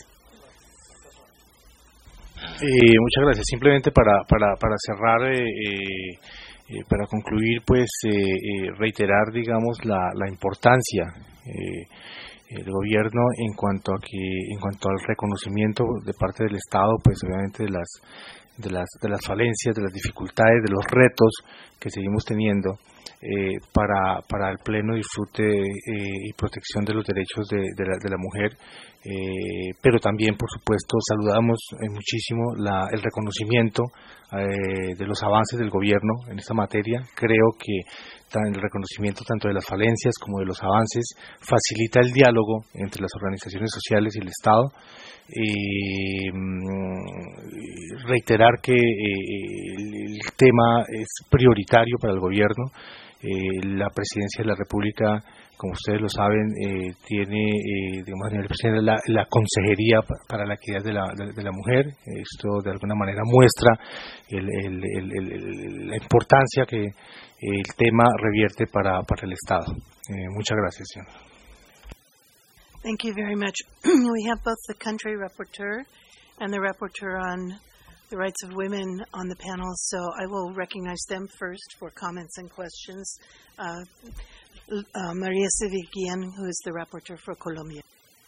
Speaker 10: Eh, muchas gracias. Simplemente para, para, para cerrar, eh, eh, Eh, para concluir, pues eh, eh, reiterar, digamos, la, la importancia eh, del gobierno en cuanto a que, en cuanto al reconocimiento de parte del Estado, pues obviamente de las de las de las falencias, de las dificultades, de los retos que seguimos teniendo eh, para para el pleno disfrute eh, y protección de los derechos de, de, la, de la mujer. Eh, pero también, por supuesto, saludamos eh, muchísimo la, el reconocimiento eh, de los avances del gobierno en esta materia. Creo que tan, el reconocimiento tanto de las falencias como de los avances facilita el diálogo entre las organizaciones sociales y el Estado. Eh, reiterar que eh, el, el tema es prioritario para el gobierno. Eh, la Presidencia de la República, como ustedes lo saben, eh, tiene, eh, digamos, a nivel presidente, la, la Consejería para la Equidad de la, de, de la Mujer. Esto de alguna manera muestra el, el, el, el, la importancia que el tema revierte para, para el Estado. Eh, muchas gracias, señor.
Speaker 1: Thank you very much. We have both the country rapporteur and the rapporteur on the rights of women on the panel, so I will recognize them first for comments and questions. Uh, uh, María Civit Guillén, who is the rapporteur for Colombia.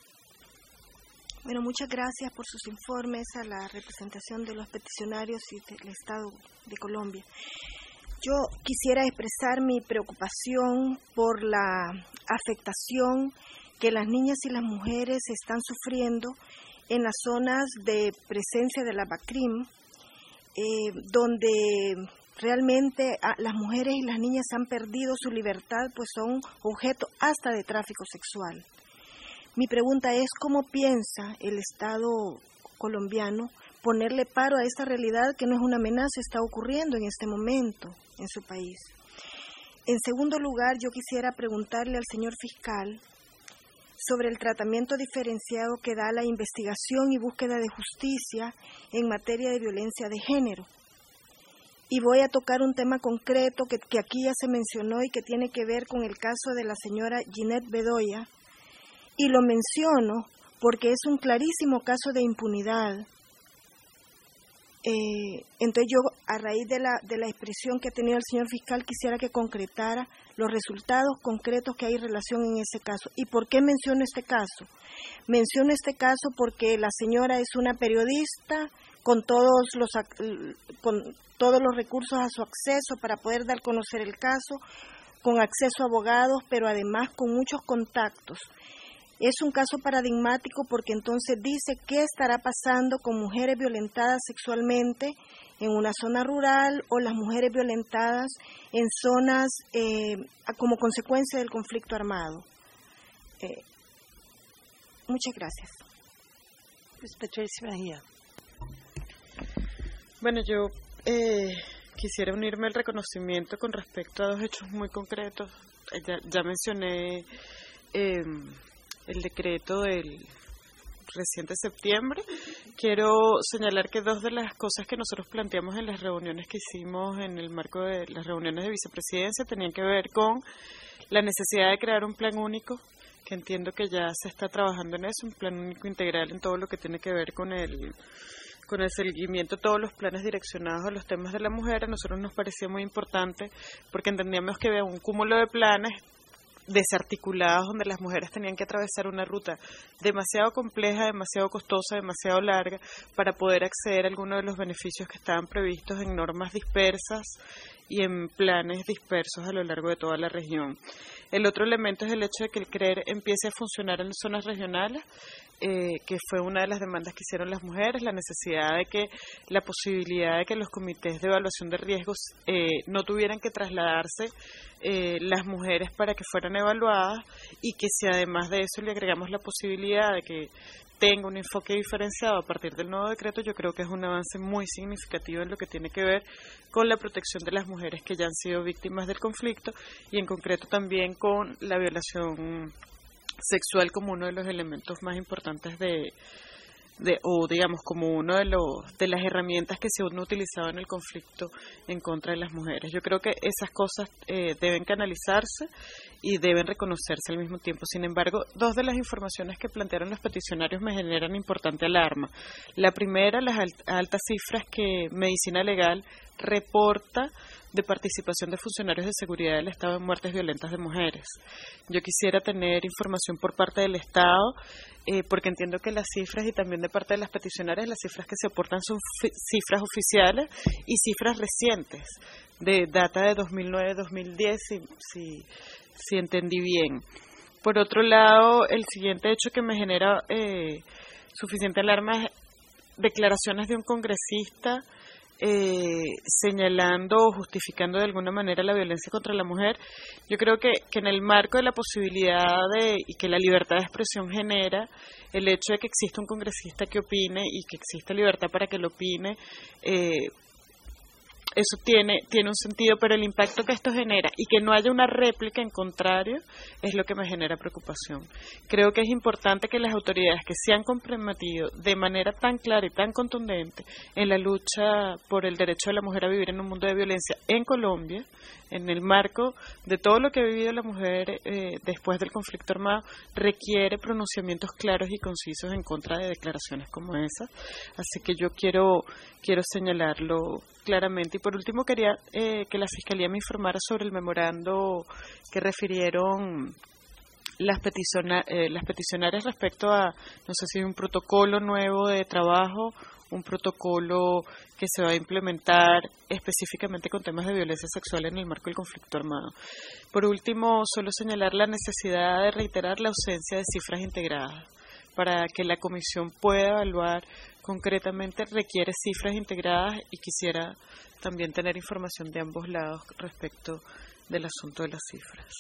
Speaker 11: Bueno, muchas gracias por sus informes a la representación de los peticionarios y del Estado de Colombia. Yo quisiera expresar mi preocupación por la afectación que las niñas y las mujeres están sufriendo en las zonas de presencia de la BACRIM, eh, donde realmente a, las mujeres y las niñas han perdido su libertad, pues son objeto hasta de tráfico sexual. Mi pregunta es, ¿cómo piensa el Estado colombiano ponerle paro a esta realidad que no es una amenaza, está ocurriendo en este momento en su país? En segundo lugar, yo quisiera preguntarle al señor fiscal sobre el tratamiento diferenciado que da la investigación y búsqueda de justicia en materia de violencia de género. Y voy a tocar un tema concreto que, que aquí ya se mencionó y que tiene que ver con el caso de la señora Ginette Bedoya, y lo menciono porque es un clarísimo caso de impunidad. Eh, entonces yo, a raíz de la, de la expresión que ha tenido el señor fiscal, quisiera que concretara los resultados concretos que hay en relación en ese caso. ¿Y por qué menciono este caso? Menciono este caso porque la señora es una periodista con todos los, con todos los recursos a su acceso para poder dar a conocer el caso, con acceso a abogados, pero además con muchos contactos. Es un caso paradigmático porque entonces dice qué estará pasando con mujeres violentadas sexualmente en una zona rural o las mujeres violentadas en zonas eh, como consecuencia del conflicto armado. Eh, muchas gracias.
Speaker 1: Pues Patricia Mejía.
Speaker 12: Bueno, yo eh, quisiera unirme al reconocimiento con respecto a dos hechos muy concretos. Ya, ya mencioné eh, el decreto del reciente septiembre. Quiero señalar que dos de las cosas que nosotros planteamos en las reuniones que hicimos en el marco de las reuniones de vicepresidencia tenían que ver con la necesidad de crear un plan único, que entiendo que ya se está trabajando en eso, un plan único integral en todo lo que tiene que ver con el con el seguimiento de todos los planes direccionados a los temas de la mujer. A nosotros nos parecía muy importante porque entendíamos que había un cúmulo de planes desarticulados donde las mujeres tenían que atravesar una ruta demasiado compleja, demasiado costosa, demasiado larga para poder acceder a algunos de los beneficios que estaban previstos en normas dispersas y en planes dispersos a lo largo de toda la región. El otro elemento es el hecho de que el C R E R empiece a funcionar en zonas regionales, eh, que fue una de las demandas que hicieron las mujeres, la necesidad de que la posibilidad de que los comités de evaluación de riesgos eh, no tuvieran que trasladarse eh, las mujeres para que fueran evaluadas, y que si además de eso le agregamos la posibilidad de que tenga un enfoque diferenciado a partir del nuevo decreto, yo creo que es un avance muy significativo en lo que tiene que ver con la protección de las mujeres que ya han sido víctimas del conflicto, y en concreto también con la violación sexual como uno de los elementos más importantes de, de o digamos como uno de los de las herramientas que se han utilizado en el conflicto en contra de las mujeres. Yo creo que esas cosas eh, deben canalizarse y deben reconocerse al mismo tiempo. Sin embargo, dos de las informaciones que plantearon los peticionarios me generan importante alarma. La primera, las alt- altas cifras que Medicina Legal reporta de participación de funcionarios de seguridad del Estado en muertes violentas de mujeres. Yo quisiera tener información por parte del Estado, eh, porque entiendo que las cifras, y también de parte de las peticionarias, las cifras que se aportan son fi- cifras oficiales y cifras recientes, de data de dos mil nueve dos mil diez, si, si, si entendí bien. Por otro lado, el siguiente hecho que me genera eh, suficiente alarma es declaraciones de un congresista Eh, señalando o justificando de alguna manera la violencia contra la mujer. Yo creo que, que en el marco de la posibilidad de y que la libertad de expresión genera el hecho de que exista un congresista que opine y que exista libertad para que lo opine, eh, eso tiene tiene un sentido, pero el impacto que esto genera y que no haya una réplica en contrario es lo que me genera preocupación. Creo que es importante que las autoridades que se han comprometido de manera tan clara y tan contundente en la lucha por el derecho de la mujer a vivir en un mundo de violencia en Colombia, en el marco de todo lo que ha vivido la mujer eh, después del conflicto armado, requiere pronunciamientos claros y concisos en contra de declaraciones como esas. Así que yo quiero quiero señalarlo claramente. Y por último, quería eh, que la Fiscalía me informara sobre el memorando que refirieron las, peticiona, eh, las peticionarias respecto a, no sé si un protocolo nuevo de trabajo, un protocolo que se va a implementar específicamente con temas de violencia sexual en el marco del conflicto armado. Por último, solo señalar la necesidad de reiterar la ausencia de cifras integradas. Para que la comisión pueda evaluar concretamente requiere cifras integradas, y quisiera también tener información de ambos lados respecto del asunto de las cifras.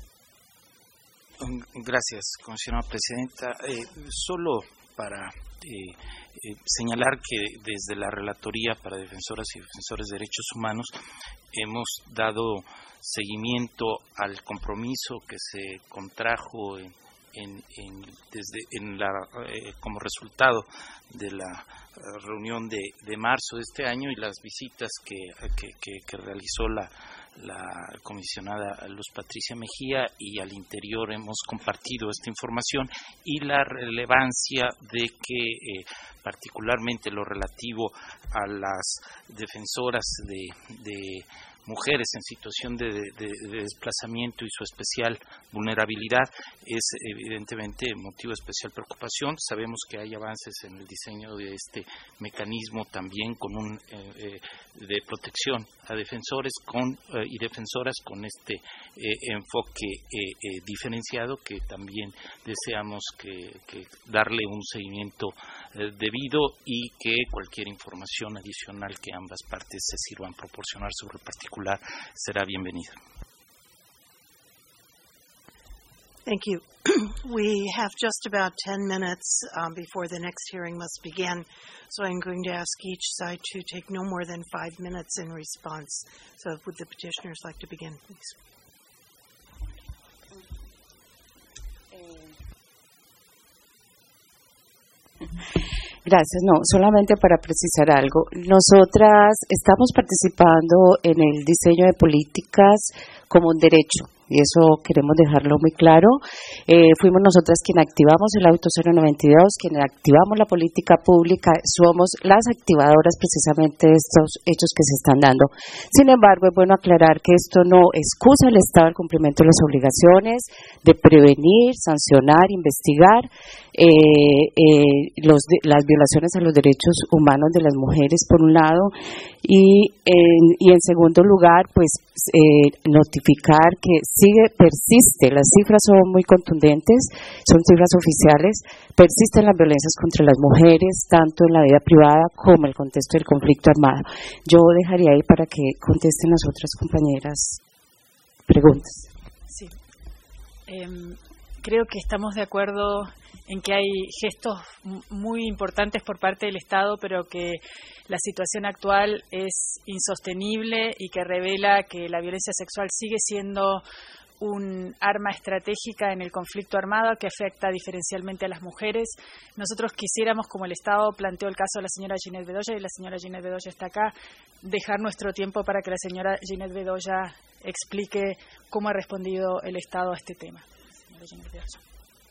Speaker 13: Gracias, comisionada presidenta. Eh, solo para eh, eh, señalar que desde la Relatoría para Defensoras y Defensores de Derechos Humanos hemos dado seguimiento al compromiso que se contrajo en En, en, desde, en la, eh, como resultado de la uh, reunión de, de marzo de este año y las visitas que, que, que, que realizó la, la comisionada Luz Patricia Mejía, y al interior hemos compartido esta información y la relevancia de que eh, particularmente lo relativo a las defensoras de, de mujeres en situación de, de, de desplazamiento y su especial vulnerabilidad es evidentemente motivo de especial preocupación. Sabemos que hay avances en el diseño de este mecanismo también con un eh, eh, de protección a defensores con eh, y defensoras con este eh, enfoque eh, eh, diferenciado, que también deseamos que, que darle un seguimiento eh, debido, y que cualquier información adicional que ambas partes se sirvan proporcionar sobre el particular será bienvenida.
Speaker 1: Thank you. We have just about ten minutes um, before the next hearing must begin, so I'm going to ask each side to take no more than five minutes in response. So would the petitioners like to begin, please?
Speaker 14: Gracias. No, solamente para precisar algo. Nosotras estamos participando en el diseño de políticas como un derecho, y eso queremos dejarlo muy claro. Eh, fuimos nosotras quienes activamos el Auto cero noventa y dos, quienes activamos la política pública, somos las activadoras precisamente de estos hechos que se están dando. Sin embargo, es bueno aclarar que esto no excusa al Estado el cumplimiento de las obligaciones de prevenir, sancionar, investigar eh, eh, los, las violaciones a los derechos humanos de las mujeres, por un lado, y en, y en segundo lugar, pues eh, notificar que sigue, persiste, las cifras son muy contundentes, son cifras oficiales, persisten las violencias contra las mujeres, tanto en la vida privada como en el contexto del conflicto armado. Yo dejaría ahí para que contesten las otras compañeras preguntas.
Speaker 15: Sí. Eh, creo que estamos de acuerdo en que hay gestos muy importantes por parte del Estado, pero que la situación actual es insostenible y que revela que la violencia sexual sigue siendo un arma estratégica en el conflicto armado que afecta diferencialmente a las mujeres. Nosotros quisiéramos, como el Estado planteó el caso de la señora Ginette Bedoya, y la señora Ginette Bedoya está acá, dejar nuestro tiempo para que la señora Ginette Bedoya explique cómo ha respondido el Estado a este tema. Señora Ginette Bedoya.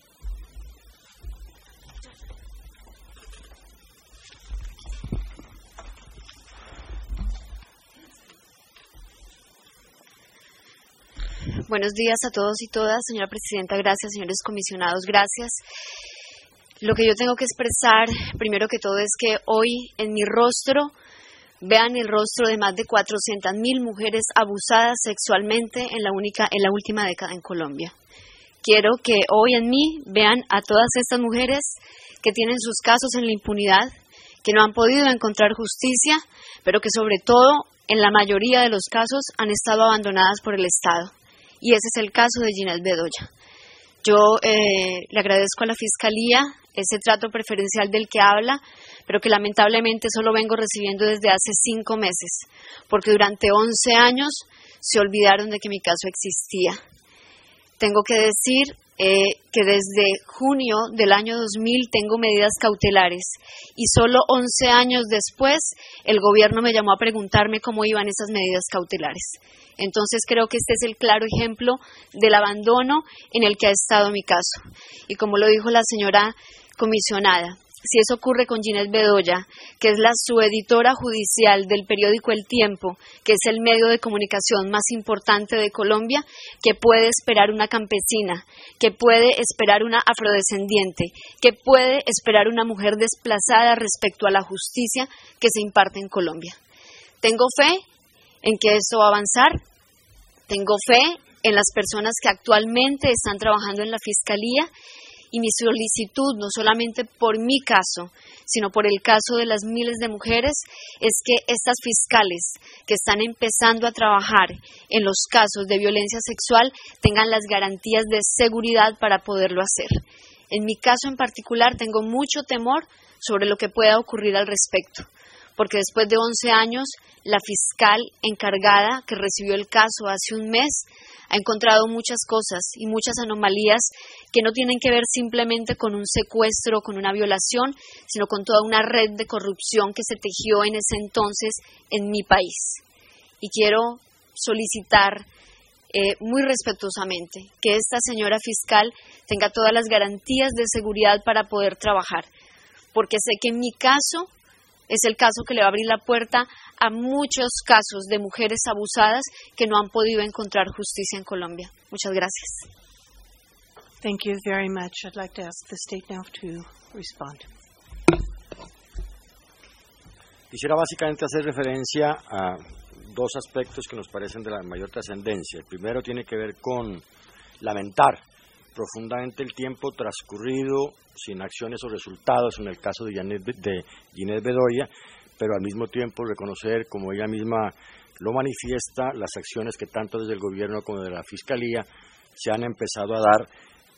Speaker 2: Buenos días a todos y todas, señora presidenta, gracias, señores comisionados, gracias. Lo que yo tengo que expresar, primero que todo, es que hoy en mi rostro, vean el rostro de más de cuatrocientas mil mujeres abusadas sexualmente en la, única, en la última década en Colombia. Quiero que hoy en mí vean a todas estas mujeres que tienen sus casos en la impunidad, que no han podido encontrar justicia, pero que sobre todo, en la mayoría de los casos, han estado abandonadas por el Estado. Y ese es el caso de Ginette Bedoya. Yo eh, le agradezco a la Fiscalía ese trato preferencial del que habla, pero que lamentablemente solo vengo recibiendo desde hace cinco meses, porque durante once años se olvidaron de que mi caso existía. Tengo que decir eh, que desde junio del año dos mil tengo medidas cautelares y solo once años después el gobierno me llamó a preguntarme cómo iban esas medidas cautelares. Entonces creo que este es el claro ejemplo del abandono en el que ha estado mi caso. Y como lo dijo la señora comisionada, si eso ocurre con Ginette Bedoya, que es la subeditora judicial del periódico El Tiempo, que es el medio de comunicación más importante de Colombia, ¿qué puede esperar una campesina? ¿Qué puede esperar una afrodescendiente? ¿Qué puede esperar una mujer desplazada respecto a la justicia que se imparte en Colombia? Tengo fe en que eso va a avanzar, tengo fe en las personas que actualmente están trabajando en la Fiscalía, y mi solicitud, no solamente por mi caso, sino por el caso de las miles de mujeres, es que estas fiscales que están empezando a trabajar en los casos de violencia sexual tengan las garantías de seguridad para poderlo hacer. En mi caso en particular tengo mucho temor sobre lo que pueda ocurrir al respecto, porque después de once años, la fiscal encargada que recibió el caso hace un mes ha encontrado muchas cosas y muchas anomalías que no tienen que ver simplemente con un secuestro o con una violación, sino con toda una red de corrupción que se tejió en ese entonces en mi país. Y quiero solicitar eh, muy respetuosamente que esta señora fiscal tenga todas las garantías de seguridad para poder trabajar, porque sé que en mi caso es el caso que le va a abrir la puerta a muchos casos de mujeres abusadas que no han podido encontrar justicia en Colombia. Muchas gracias.
Speaker 1: Thank you very much. I'd like to ask the State now to respond.
Speaker 5: Quisiera básicamente hacer referencia a dos aspectos que nos parecen de la mayor trascendencia. El primero tiene que ver con lamentar profundamente el tiempo transcurrido sin acciones o resultados en el caso de Ginette, de Ginette Bedoya, pero al mismo tiempo reconocer, como ella misma lo manifiesta, las acciones que tanto desde el gobierno como de la Fiscalía se han empezado a dar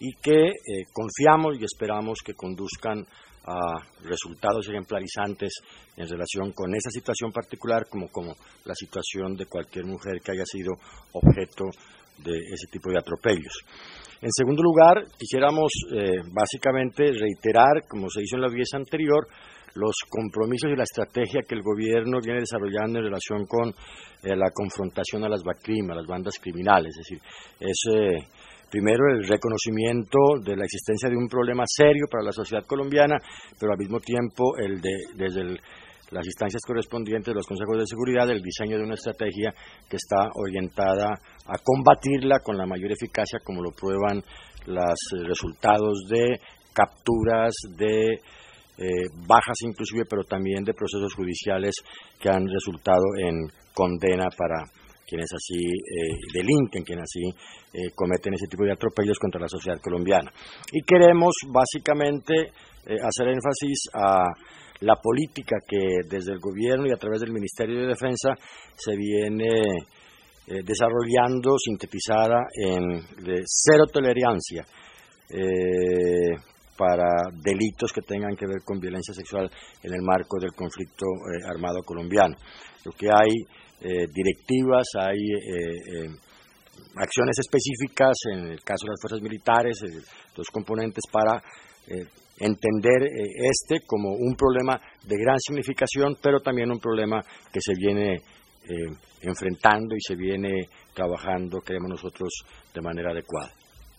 Speaker 5: y que eh, confiamos y esperamos que conduzcan a resultados ejemplarizantes en relación con esa situación particular como, como la situación de cualquier mujer que haya sido objeto de ese tipo de atropellos. En segundo lugar, quisiéramos eh, básicamente reiterar, como se hizo en la audiencia anterior, los compromisos y la estrategia que el gobierno viene desarrollando en relación con eh, la confrontación a las BACRIM, a las bandas criminales. Es decir, es eh, primero el reconocimiento de la existencia de un problema serio para la sociedad colombiana, pero al mismo tiempo el de, desde el, las instancias correspondientes de los consejos de seguridad, el diseño de una estrategia que está orientada a combatirla con la mayor eficacia, como lo prueban los eh, resultados de capturas, de eh, bajas inclusive, pero también de procesos judiciales que han resultado en condena para quienes así eh, delinquen, quienes así eh, cometen ese tipo de atropellos contra la sociedad colombiana. Y queremos básicamente eh, hacer énfasis a la política que desde el gobierno y a través del Ministerio de Defensa se viene eh, desarrollando, sintetizada en de cero tolerancia eh, para delitos que tengan que ver con violencia sexual en el marco del conflicto eh, armado colombiano. Lo que hay eh, directivas, hay eh, eh, acciones específicas, en el caso de las fuerzas militares, eh, dos componentes para eh, entender eh, este como un problema de gran significación, pero también un problema que se viene eh, enfrentando y se viene trabajando, creemos nosotros, de manera adecuada.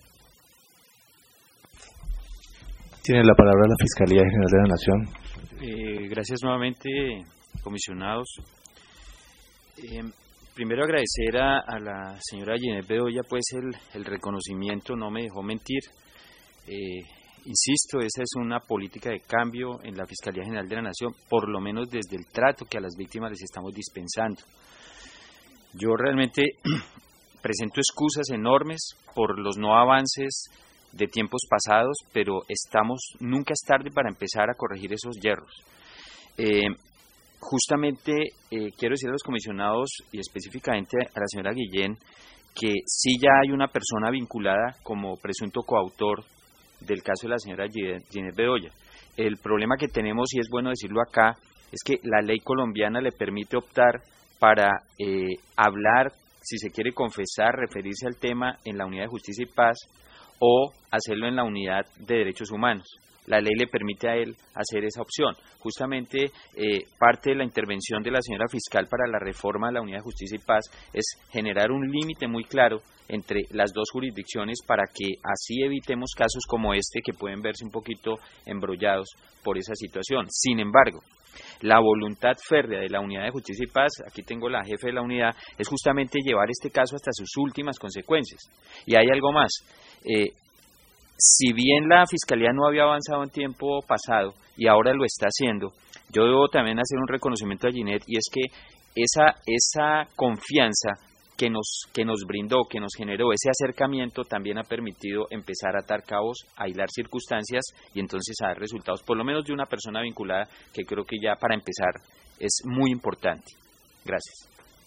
Speaker 10: Tiene la palabra la Fiscalía General de la Nación.
Speaker 7: Eh, gracias nuevamente, comisionados. Eh, primero agradecer a, a la señora Ginette Bedoya pues el, el reconocimiento, no me dejó mentir. Eh, insisto, esa es una política de cambio en la Fiscalía General de la Nación, por lo menos desde el trato que a las víctimas les estamos dispensando. Yo realmente presento excusas enormes por los no avances de tiempos pasados, pero estamos, nunca es tarde para empezar a corregir esos yerros. Eh, justamente eh, quiero decir a los comisionados y específicamente a la señora Guillén que sí ya hay una persona vinculada como presunto coautor del caso de la señora Ginette Bedoya. El problema que tenemos, y es bueno decirlo acá, es que la ley colombiana le permite optar para eh, hablar, si se quiere confesar, referirse al tema en la Unidad de Justicia y Paz, o hacerlo en la Unidad de Derechos Humanos. La ley le permite a él hacer esa opción. Justamente eh, parte de la intervención de la señora fiscal para la reforma de la Unidad de Justicia y Paz es generar un límite muy claro entre las dos jurisdicciones para que así evitemos casos como este que pueden verse un poquito embrollados por esa situación. Sin embargo, la voluntad férrea de la Unidad de Justicia y Paz, aquí tengo la jefe de la unidad, es justamente llevar este caso hasta sus últimas consecuencias. Y hay algo más. Eh, si bien la Fiscalía no había avanzado en tiempo pasado y ahora lo está haciendo, yo debo también hacer un reconocimiento a Ginette, y es que esa, esa confianza que nos, que nos brindó, que nos generó ese acercamiento, también ha permitido empezar a atar cabos, a hilar circunstancias y entonces a dar resultados, por lo menos de una persona vinculada, que creo que ya para empezar es muy importante. Gracias.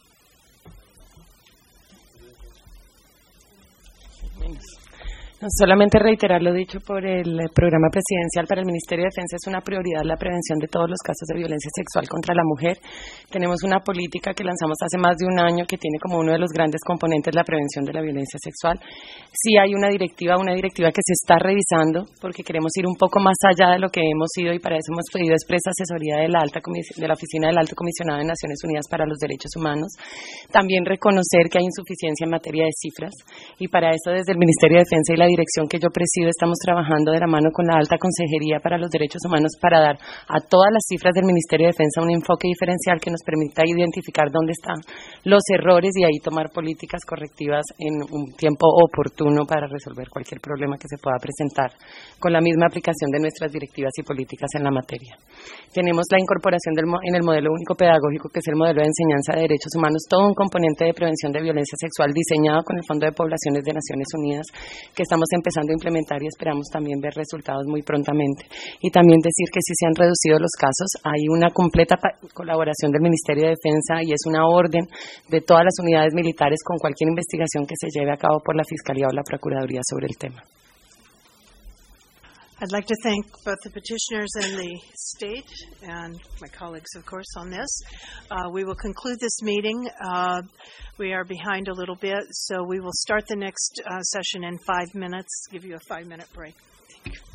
Speaker 16: No, solamente reiterar lo dicho por el programa presidencial. Para el Ministerio de Defensa es una prioridad la prevención de todos los casos de violencia sexual contra la mujer. Tenemos una política que lanzamos hace más de un año que tiene como uno de los grandes componentes la prevención de la violencia sexual. Sí hay una directiva, una directiva que se está revisando porque queremos ir un poco más allá de lo que hemos ido, y para eso hemos pedido expresa asesoría de la, alta de la Oficina del Alto Comisionado de Naciones Unidas para los Derechos Humanos. También reconocer que hay insuficiencia en materia de cifras, y para eso desde el Ministerio de Defensa y la dirección que yo presido estamos trabajando de la mano con la Alta Consejería para los Derechos Humanos para dar a todas las cifras del Ministerio de Defensa un enfoque diferencial que nos permita identificar dónde están los errores y ahí tomar políticas correctivas en un tiempo oportuno para resolver cualquier problema que se pueda presentar con la misma aplicación de nuestras directivas y políticas en la materia. Tenemos la incorporación del, en el modelo único pedagógico, que es el modelo de enseñanza de derechos humanos, todo un componente de prevención de violencia sexual diseñado con el Fondo de Poblaciones de Naciones Unidas, que está estamos empezando a implementar y esperamos también ver resultados muy prontamente. Y también decir que sí se han reducido los casos, hay una completa colaboración del Ministerio de Defensa y es una orden de todas las unidades militares con cualquier investigación que se lleve a cabo por la Fiscalía o la Procuraduría sobre el tema.
Speaker 1: I'd like to thank both the petitioners and the state, and my colleagues, of course, on this. Uh, we will conclude this meeting. Uh, we are behind a little bit, so we will start the next uh, session in five minutes, give you a five-minute break. Thank you.